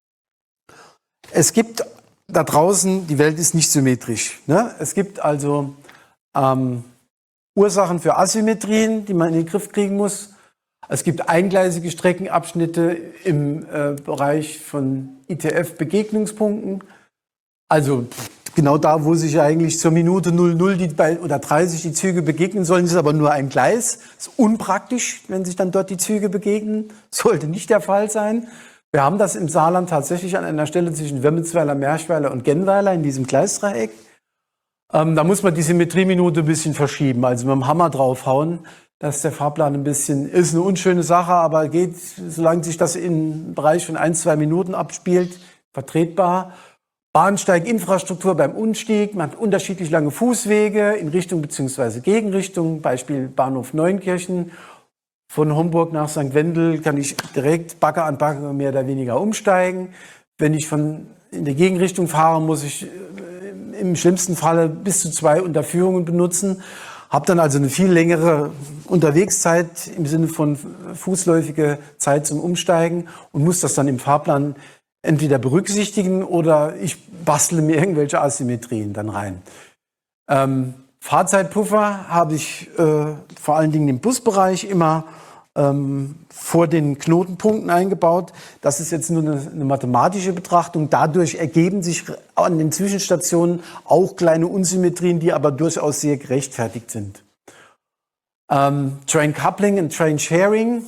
Es gibt da draußen, die Welt ist nicht symmetrisch, ne? Es gibt also ähm, Ursachen für Asymmetrien, die man in den Griff kriegen muss. Es gibt eingleisige Streckenabschnitte im äh, Bereich von I T F-Begegnungspunkten. Also genau da, wo sich eigentlich zur Minute null null die, oder dreißig die Züge begegnen sollen, ist aber nur ein Gleis. Ist unpraktisch, wenn sich dann dort die Züge begegnen. Sollte nicht der Fall sein. Wir haben das im Saarland tatsächlich an einer Stelle zwischen Wemmelsweiler, Merschweiler und Genweiler in diesem Gleisdreieck. Ähm, da muss man die Symmetrieminute ein bisschen verschieben, also mit dem Hammer draufhauen, dass der Fahrplan ein bisschen, ist eine unschöne Sache, aber geht, solange sich das im Bereich von ein, zwei Minuten abspielt, vertretbar. Bahnsteiginfrastruktur beim Umstieg, man hat unterschiedlich lange Fußwege in Richtung bzw. Gegenrichtung, Beispiel Bahnhof Neunkirchen. Von Homburg nach Sankt Wendel kann ich direkt Bagger an Bagger mehr oder weniger umsteigen. Wenn ich von in die Gegenrichtung fahre, muss ich im schlimmsten Falle bis zu zwei Unterführungen benutzen. Habe dann also eine viel längere Unterwegszeit im Sinne von fußläufige Zeit zum Umsteigen und muss das dann im Fahrplan entweder berücksichtigen oder ich bastle mir irgendwelche Asymmetrien dann rein. Ähm, Fahrzeitpuffer habe ich äh, vor allen Dingen im Busbereich immer ähm, vor den Knotenpunkten eingebaut. Das ist jetzt nur eine, eine mathematische Betrachtung. Dadurch ergeben sich an den Zwischenstationen auch kleine Unsymmetrien, die aber durchaus sehr gerechtfertigt sind. Ähm, Train Coupling und Train Sharing.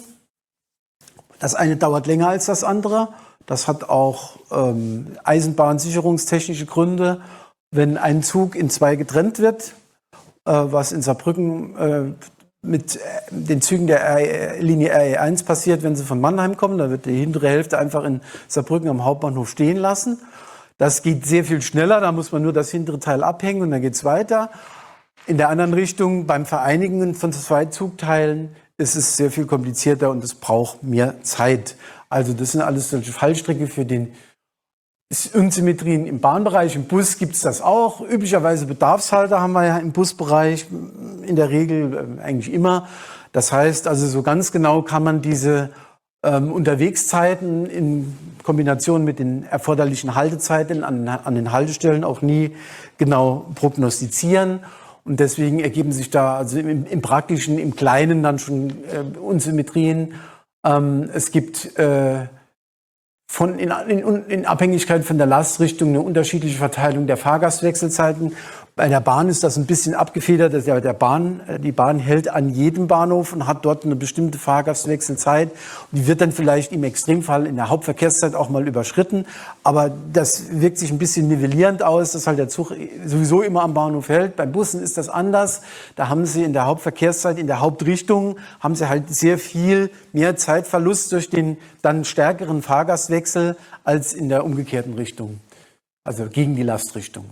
Das eine dauert länger als das andere. Das hat auch ähm, eisenbahnsicherungstechnische Gründe. Wenn ein Zug in zwei getrennt wird, äh, was in Saarbrücken äh, mit den Zügen der R E, Linie R E eins passiert, wenn sie von Mannheim kommen, da wird die hintere Hälfte einfach in Saarbrücken am Hauptbahnhof stehen lassen. Das geht sehr viel schneller, da muss man nur das hintere Teil abhängen und dann geht's weiter. In der anderen Richtung, beim Vereinigen von zwei Zugteilen, ist es sehr viel komplizierter und es braucht mehr Zeit. Also das sind alles solche Fallstricke für den Unsymmetrien im Bahnbereich. Im Bus gibt es das auch. Üblicherweise Bedarfshalter haben wir ja im Busbereich in der Regel äh, eigentlich immer. Das heißt also, so ganz genau kann man diese ähm, Unterwegszeiten in Kombination mit den erforderlichen Haltezeiten an, an den Haltestellen auch nie genau prognostizieren. Und deswegen ergeben sich da also im, im Praktischen, im Kleinen dann schon äh, Unsymmetrien. Ähm, es gibt äh, von in, in, in Abhängigkeit von der Lastrichtung eine unterschiedliche Verteilung der Fahrgastwechselzeiten. Bei der Bahn ist das ein bisschen abgefedert. Der, der Bahn, die Bahn hält an jedem Bahnhof und hat dort eine bestimmte Fahrgastwechselzeit. Die wird dann vielleicht im Extremfall in der Hauptverkehrszeit auch mal überschritten. Aber das wirkt sich ein bisschen nivellierend aus, dass halt der Zug sowieso immer am Bahnhof hält. Bei Bussen ist das anders. Da haben sie in der Hauptverkehrszeit, in der Hauptrichtung, haben sie halt sehr viel mehr Zeitverlust durch den dann stärkeren Fahrgastwechsel als in der umgekehrten Richtung. Also gegen die Lastrichtung.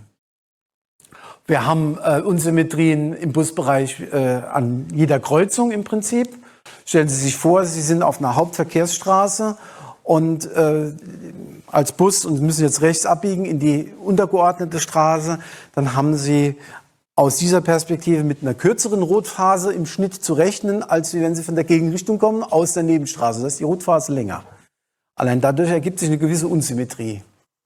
Wir haben äh, Unsymmetrien im Busbereich äh, an jeder Kreuzung im Prinzip. Stellen Sie sich vor, Sie sind auf einer Hauptverkehrsstraße und äh, als Bus und müssen jetzt rechts abbiegen in die untergeordnete Straße. Dann haben Sie aus dieser Perspektive mit einer kürzeren Rotphase im Schnitt zu rechnen, als wenn Sie von der Gegenrichtung kommen, aus der Nebenstraße. Das ist die Rotphase länger. Allein dadurch ergibt sich eine gewisse Unsymmetrie.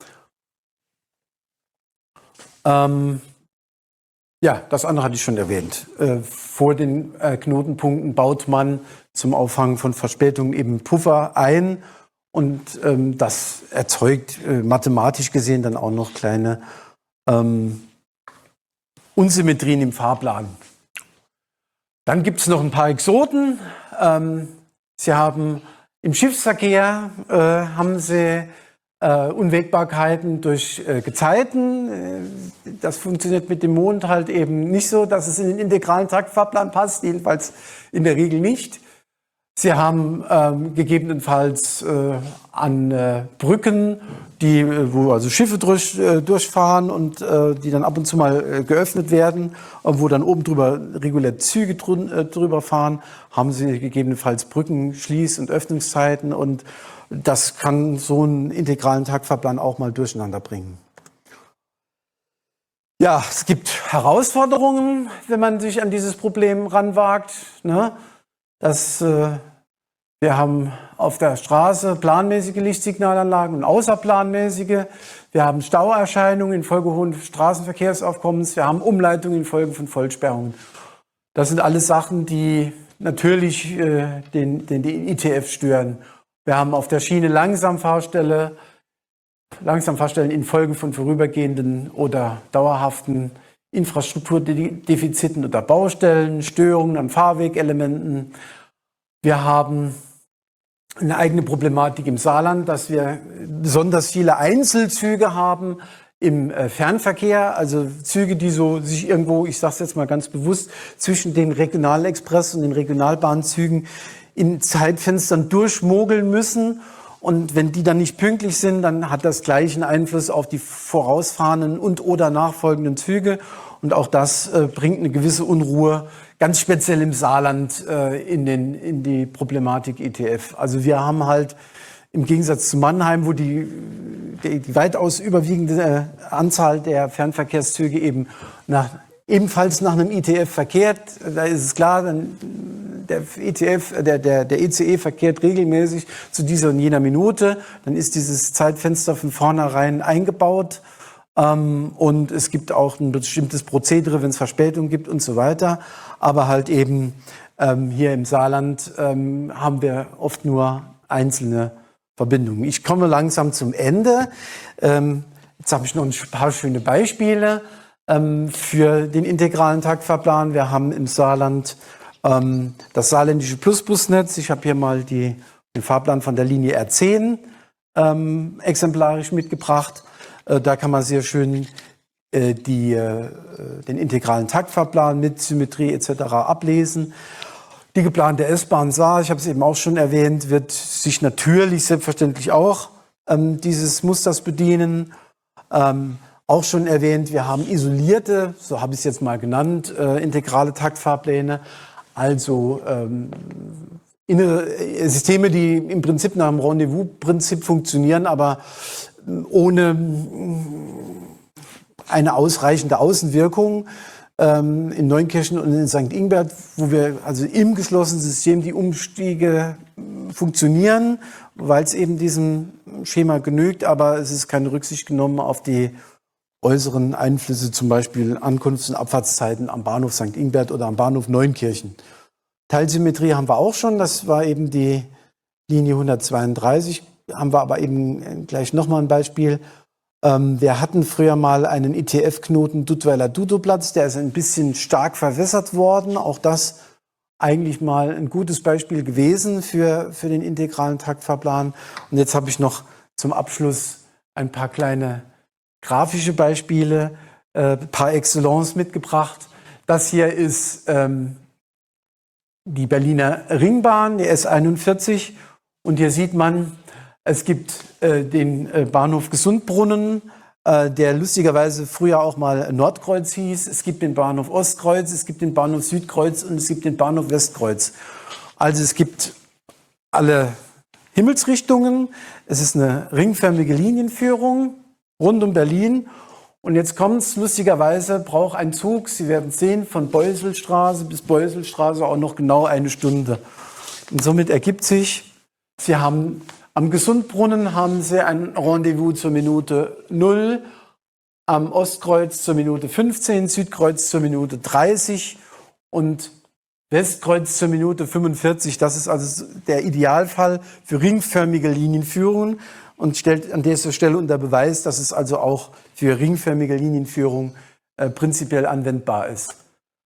Ähm, Ja, das andere hatte ich schon erwähnt. Äh, vor den äh, Knotenpunkten baut man zum Auffangen von Verspätungen eben Puffer ein und ähm, das erzeugt äh, mathematisch gesehen dann auch noch kleine ähm, Unsymmetrien im Fahrplan. Dann gibt es noch ein paar Exoten. Ähm, Sie haben im Schiffsverkehr äh, haben Sie Äh, Unwägbarkeiten durch äh, Gezeiten. Äh, das funktioniert mit dem Mond halt eben nicht so, dass es in den integralen Taktfahrplan passt, jedenfalls in der Regel nicht. Sie haben ähm, gegebenenfalls äh, an äh, Brücken, die, äh, wo also Schiffe durch, äh, durchfahren und äh, die dann ab und zu mal äh, geöffnet werden, äh, wo dann oben drüber regulär Züge drü äh, drüber fahren, haben Sie gegebenenfalls Brücken, Schließ- und Öffnungszeiten und das kann so einen integralen Taktfahrplan auch mal durcheinander bringen. Ja, es gibt Herausforderungen, wenn man sich an dieses Problem ranwagt. Ne? Das, äh, wir haben auf der Straße planmäßige Lichtsignalanlagen und außerplanmäßige. Wir haben Stauerscheinungen infolge hohen Straßenverkehrsaufkommens. Wir haben Umleitungen infolge von Vollsperrungen. Das sind alles Sachen, die natürlich äh, den, den, den I T F stören. Wir haben auf der Schiene Langsamfahrstelle langsam feststellen, infolge von vorübergehenden oder dauerhaften Infrastrukturdefiziten oder Baustellen, Störungen an Fahrwegelementen. Wir haben eine eigene Problematik im Saarland, dass wir besonders viele Einzelzüge haben im Fernverkehr, also Züge, die so sich irgendwo, ich sage es jetzt mal ganz bewusst, zwischen den Regionalexpress und den Regionalbahnzügen in Zeitfenstern durchmogeln müssen. Und wenn die dann nicht pünktlich sind, dann hat das gleichen Einfluss auf die vorausfahrenden und oder nachfolgenden Züge. Und auch das äh, bringt eine gewisse Unruhe, ganz speziell im Saarland, äh, in, den, in die Problematik E T F. Also wir haben halt im Gegensatz zu Mannheim, wo die, die, die weitaus überwiegende Anzahl der Fernverkehrszüge eben nach, ebenfalls nach einem I T F verkehrt. Da ist es klar, dann der E T F, der, der, der E C E verkehrt regelmäßig zu dieser und jener Minute. Dann ist dieses Zeitfenster von vornherein eingebaut. Ähm, und es gibt auch ein bestimmtes Prozedere, wenn es Verspätung gibt und so weiter. Aber halt eben ähm, hier im Saarland ähm, haben wir oft nur einzelne Verbindungen. Ich komme langsam zum Ende. Ähm, jetzt habe ich noch ein paar schöne Beispiele ähm, für den integralen Taktfahrplan. Wir haben im Saarland ähm, das saarländische Plusbusnetz. Ich habe hier mal die, den Fahrplan von der Linie R zehn ähm, exemplarisch mitgebracht. Äh, da kann man sehr schön äh, die, äh, den integralen Taktfahrplan mit Symmetrie et cetera ablesen. Die geplante S-Bahn Saar, ich habe es eben auch schon erwähnt, wird sich natürlich selbstverständlich auch ähm, dieses Musters bedienen. Ähm, auch schon erwähnt, wir haben isolierte, so habe ich es jetzt mal genannt, äh, integrale Taktfahrpläne, also ähm, innere Systeme, die im Prinzip nach dem Rendezvous-Prinzip funktionieren, aber ohne eine ausreichende Außenwirkung. Ähm, in Neunkirchen und in Sankt Ingbert, wo wir also im geschlossenen System die Umstiege funktionieren, weil es eben diesem Schema genügt, aber es ist keine Rücksicht genommen auf die äußeren Einflüsse, zum Beispiel Ankunfts- und Abfahrtszeiten am Bahnhof Sankt Ingbert oder am Bahnhof Neunkirchen. Teilsymmetrie haben wir auch schon, das war eben die Linie hundertzweiunddreißig, haben wir aber eben gleich nochmal ein Beispiel. Wir hatten früher mal einen I T F-Knoten Duttweiler-Dudowplatz, der ist ein bisschen stark verwässert worden. Auch das eigentlich mal ein gutes Beispiel gewesen für, für den integralen Taktfahrplan. Und jetzt habe ich noch zum Abschluss ein paar kleine grafische Beispiele äh, par excellence mitgebracht. Das hier ist ähm, die Berliner Ringbahn, die S einundvierzig. Und hier sieht man, es gibt äh, den äh, Bahnhof Gesundbrunnen, äh, der lustigerweise früher auch mal Nordkreuz hieß. Es gibt den Bahnhof Ostkreuz, es gibt den Bahnhof Südkreuz und es gibt den Bahnhof Westkreuz. Also es gibt alle Himmelsrichtungen. Es ist eine ringförmige Linienführung rund um Berlin. Und jetzt kommt es, lustigerweise braucht ein Zug, Sie werden sehen, von Beuselstraße bis Beuselstraße auch noch genau eine Stunde. Und somit ergibt sich, Sie haben am Gesundbrunnen haben Sie ein Rendezvous zur Minute null, am Ostkreuz zur Minute fünfzehn, Südkreuz zur Minute dreißig und Westkreuz zur Minute fünfundvierzig. Das ist also der Idealfall für ringförmige Linienführungen und stellt an dieser Stelle unter Beweis, dass es also auch für ringförmige Linienführung äh, prinzipiell anwendbar ist.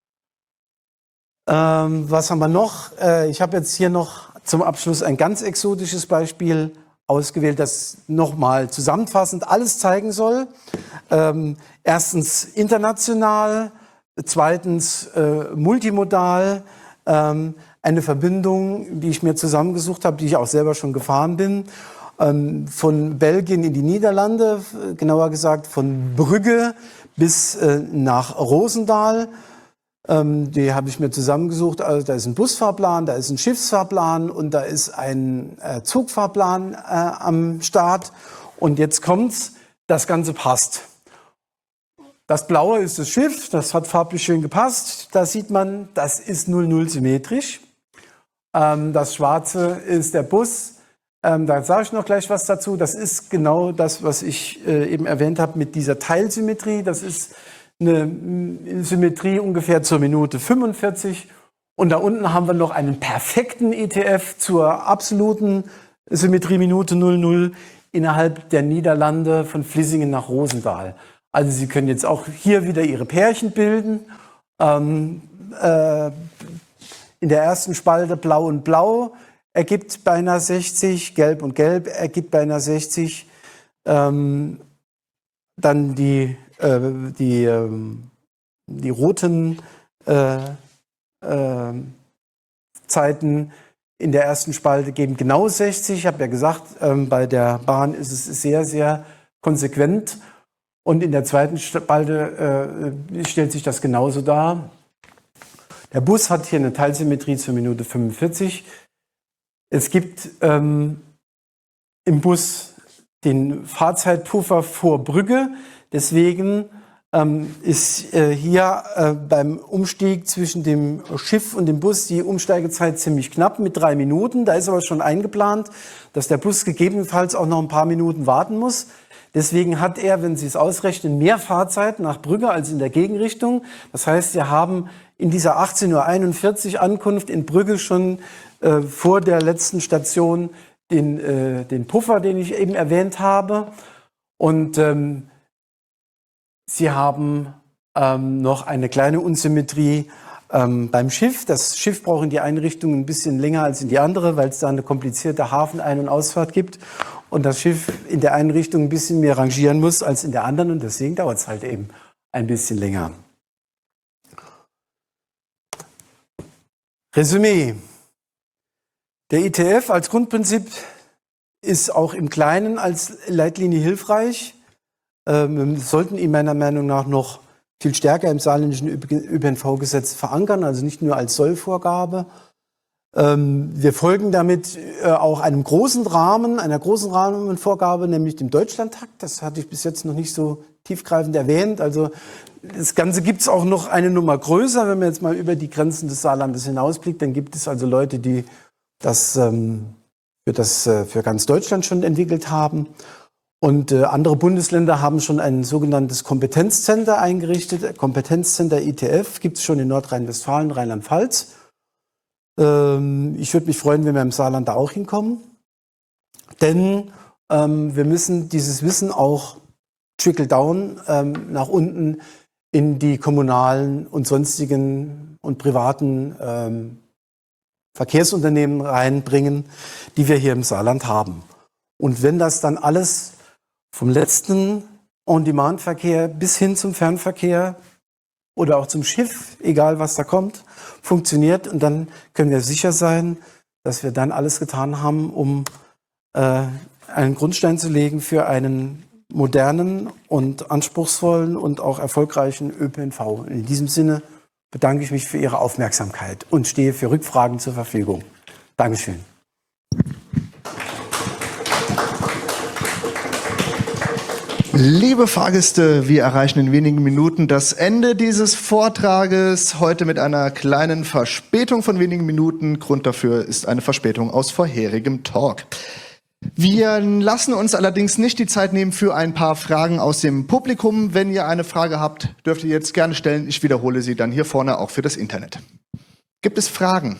Ähm, was haben wir noch? Äh, ich habe jetzt hier noch zum Abschluss ein ganz exotisches Beispiel ausgewählt, das nochmal zusammenfassend alles zeigen soll. Ähm, erstens international, zweitens äh, multimodal, ähm, eine Verbindung, die ich mir zusammengesucht habe, die ich auch selber schon gefahren bin, ähm, von Belgien in die Niederlande, genauer gesagt von Brügge bis äh, nach Rosendaal. Ähm, die habe ich mir zusammengesucht. Also da ist ein Busfahrplan, da ist ein Schiffsfahrplan und da ist ein äh, Zugfahrplan äh, am Start. Und jetzt kommt's, das Ganze passt. Das Blaue ist das Schiff, das hat farblich schön gepasst. Da sieht man, das ist null null symmetrisch. Ähm, das Schwarze ist der Bus. Ähm, da sage ich noch gleich was dazu. Das ist genau das, was ich äh, eben erwähnt habe mit dieser Teilsymmetrie. Das ist eine Symmetrie ungefähr zur Minute fünfundvierzig. Und da unten haben wir noch einen perfekten E T F zur absoluten Symmetrie Minute null null. innerhalb der Niederlande von Vlissingen nach Rosendaal. Also Sie können jetzt auch hier wieder Ihre Pärchen bilden. Ähm, äh, in der ersten Spalte Blau und Blau ergibt beinahe sechzig, Gelb und Gelb ergibt beinahe sechzig. Ähm, dann die, äh, die, äh, die roten äh, äh, Zeiten in der ersten Spalte geben genau sechzig. Ich habe ja gesagt, ähm, bei der Bahn ist es sehr, sehr konsequent. Und in der zweiten Spalte äh, stellt sich das genauso dar. Der Bus hat hier eine Teilsymmetrie zur Minute fünfundvierzig. Es gibt ähm, im Bus den Fahrzeitpuffer vor Brügge. Deswegen ähm, ist äh, hier äh, beim Umstieg zwischen dem Schiff und dem Bus die Umsteigezeit ziemlich knapp mit drei Minuten. Da ist aber schon eingeplant, dass der Bus gegebenenfalls auch noch ein paar Minuten warten muss. Deswegen hat er, wenn Sie es ausrechnen, mehr Fahrzeit nach Brügge als in der Gegenrichtung. Das heißt, wir haben in dieser achtzehn Uhr einundvierzig Ankunft in Brügge schon äh, vor der letzten Station den, äh, den Puffer, den ich eben erwähnt habe. Und ähm, Sie haben ähm, noch eine kleine Unsymmetrie ähm, beim Schiff. Das Schiff braucht in die eine Richtung ein bisschen länger als in die andere, weil es da eine komplizierte Hafenein- und Ausfahrt gibt. Und das Schiff in der einen Richtung ein bisschen mehr rangieren muss als in der anderen. Und deswegen dauert es halt eben ein bisschen länger. Resümee. Der I T F als Grundprinzip ist auch im Kleinen als Leitlinie hilfreich. Wir sollten ihn meiner Meinung nach noch viel stärker im saarländischen Ö P N V-Gesetz verankern, also nicht nur als Sollvorgabe. Wir folgen damit auch einem großen Rahmen, einer großen Rahmenvorgabe, nämlich dem Deutschlandtakt. Das hatte ich bis jetzt noch nicht so tiefgreifend erwähnt. Also das Ganze gibt es auch noch eine Nummer größer. Wenn man jetzt mal über die Grenzen des Saarlandes hinausblickt, dann gibt es also Leute, die das ähm, für, das, äh, für ganz Deutschland schon entwickelt haben. Und äh, andere Bundesländer haben schon ein sogenanntes Kompetenzcenter eingerichtet. Kompetenzcenter I T F gibt es schon in Nordrhein-Westfalen, Rheinland-Pfalz. Ähm, ich würde mich freuen, wenn wir im Saarland da auch hinkommen. Denn ähm, wir müssen dieses Wissen auch trickle-down ähm, nach unten in die kommunalen und sonstigen und privaten ähm, Verkehrsunternehmen reinbringen, die wir hier im Saarland haben. Und wenn das dann alles vom letzten On-Demand-Verkehr bis hin zum Fernverkehr oder auch zum Schiff, egal was da kommt, funktioniert, und dann können wir sicher sein, dass wir dann alles getan haben, um äh, einen Grundstein zu legen für einen modernen und anspruchsvollen und auch erfolgreichen Ö P N V. In diesem Sinne bedanke ich mich für Ihre Aufmerksamkeit und stehe für Rückfragen zur Verfügung. Dankeschön. Liebe Fahrgäste, wir erreichen in wenigen Minuten das Ende dieses Vortrages. Heute mit einer kleinen Verspätung von wenigen Minuten. Grund dafür ist eine Verspätung aus vorherigem Talk. Wir lassen uns allerdings nicht die Zeit nehmen für ein paar Fragen aus dem Publikum. Wenn ihr eine Frage habt, dürft ihr jetzt gerne stellen. Ich wiederhole sie dann hier vorne auch für das Internet. Gibt es Fragen?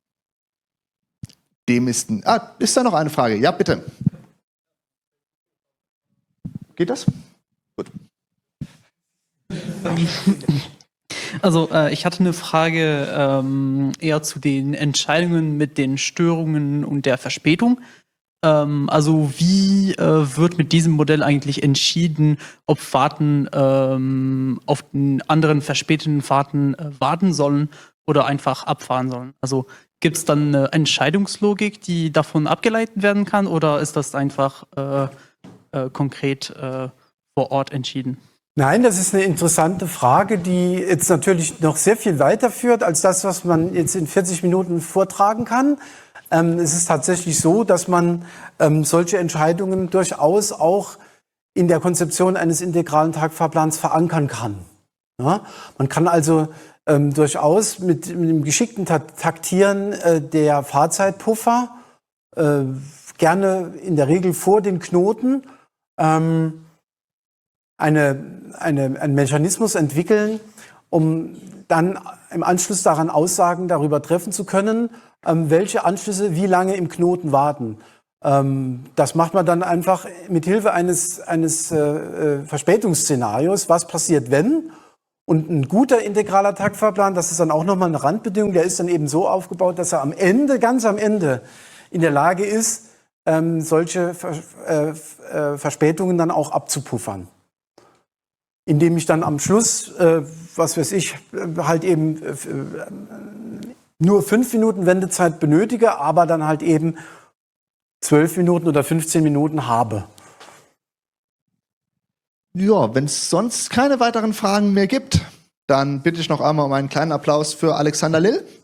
Dem ist, ein, ah, ist da noch eine Frage? Ja, bitte. Geht das? Gut. Also äh, ich hatte eine Frage ähm, eher zu den Entscheidungen mit den Störungen und der Verspätung. Ähm, also wie äh, wird mit diesem Modell eigentlich entschieden, ob Fahrten ähm, auf den anderen verspäteten Fahrten äh, warten sollen oder einfach abfahren sollen? Also gibt es dann eine Entscheidungslogik, die davon abgeleitet werden kann, oder ist das einfach äh, äh, konkret äh, vor Ort entschieden? Nein, das ist eine interessante Frage, die jetzt natürlich noch sehr viel weiterführt als das, was man jetzt in vierzig Minuten vortragen kann. Ähm, es ist tatsächlich so, dass man ähm, solche Entscheidungen durchaus auch in der Konzeption eines integralen Tagfahrplans verankern kann. Ja? Man kann also ähm, durchaus mit, mit dem geschickten Taktieren äh, der Fahrzeitpuffer, äh, gerne in der Regel vor den Knoten, ähm, eine, eine, einen Mechanismus entwickeln, um dann im Anschluss daran Aussagen darüber treffen zu können, ähm, welche Anschlüsse wie lange im Knoten warten. Ähm, das macht man dann einfach mit Hilfe eines, eines äh, äh, Verspätungsszenarios. Was passiert, wenn? Und ein guter integraler Taktfahrplan, das ist dann auch nochmal eine Randbedingung, der ist dann eben so aufgebaut, dass er am Ende, ganz am Ende, in der Lage ist, ähm, solche Vers äh, äh, Verspätungen dann auch abzupuffern. Indem ich dann am Schluss, äh, was weiß ich, halt eben äh, nur fünf Minuten Wendezeit benötige, aber dann halt eben zwölf Minuten oder fünfzehn Minuten habe. Ja, wenn es sonst keine weiteren Fragen mehr gibt, dann bitte ich noch einmal um einen kleinen Applaus für Alexander Lill.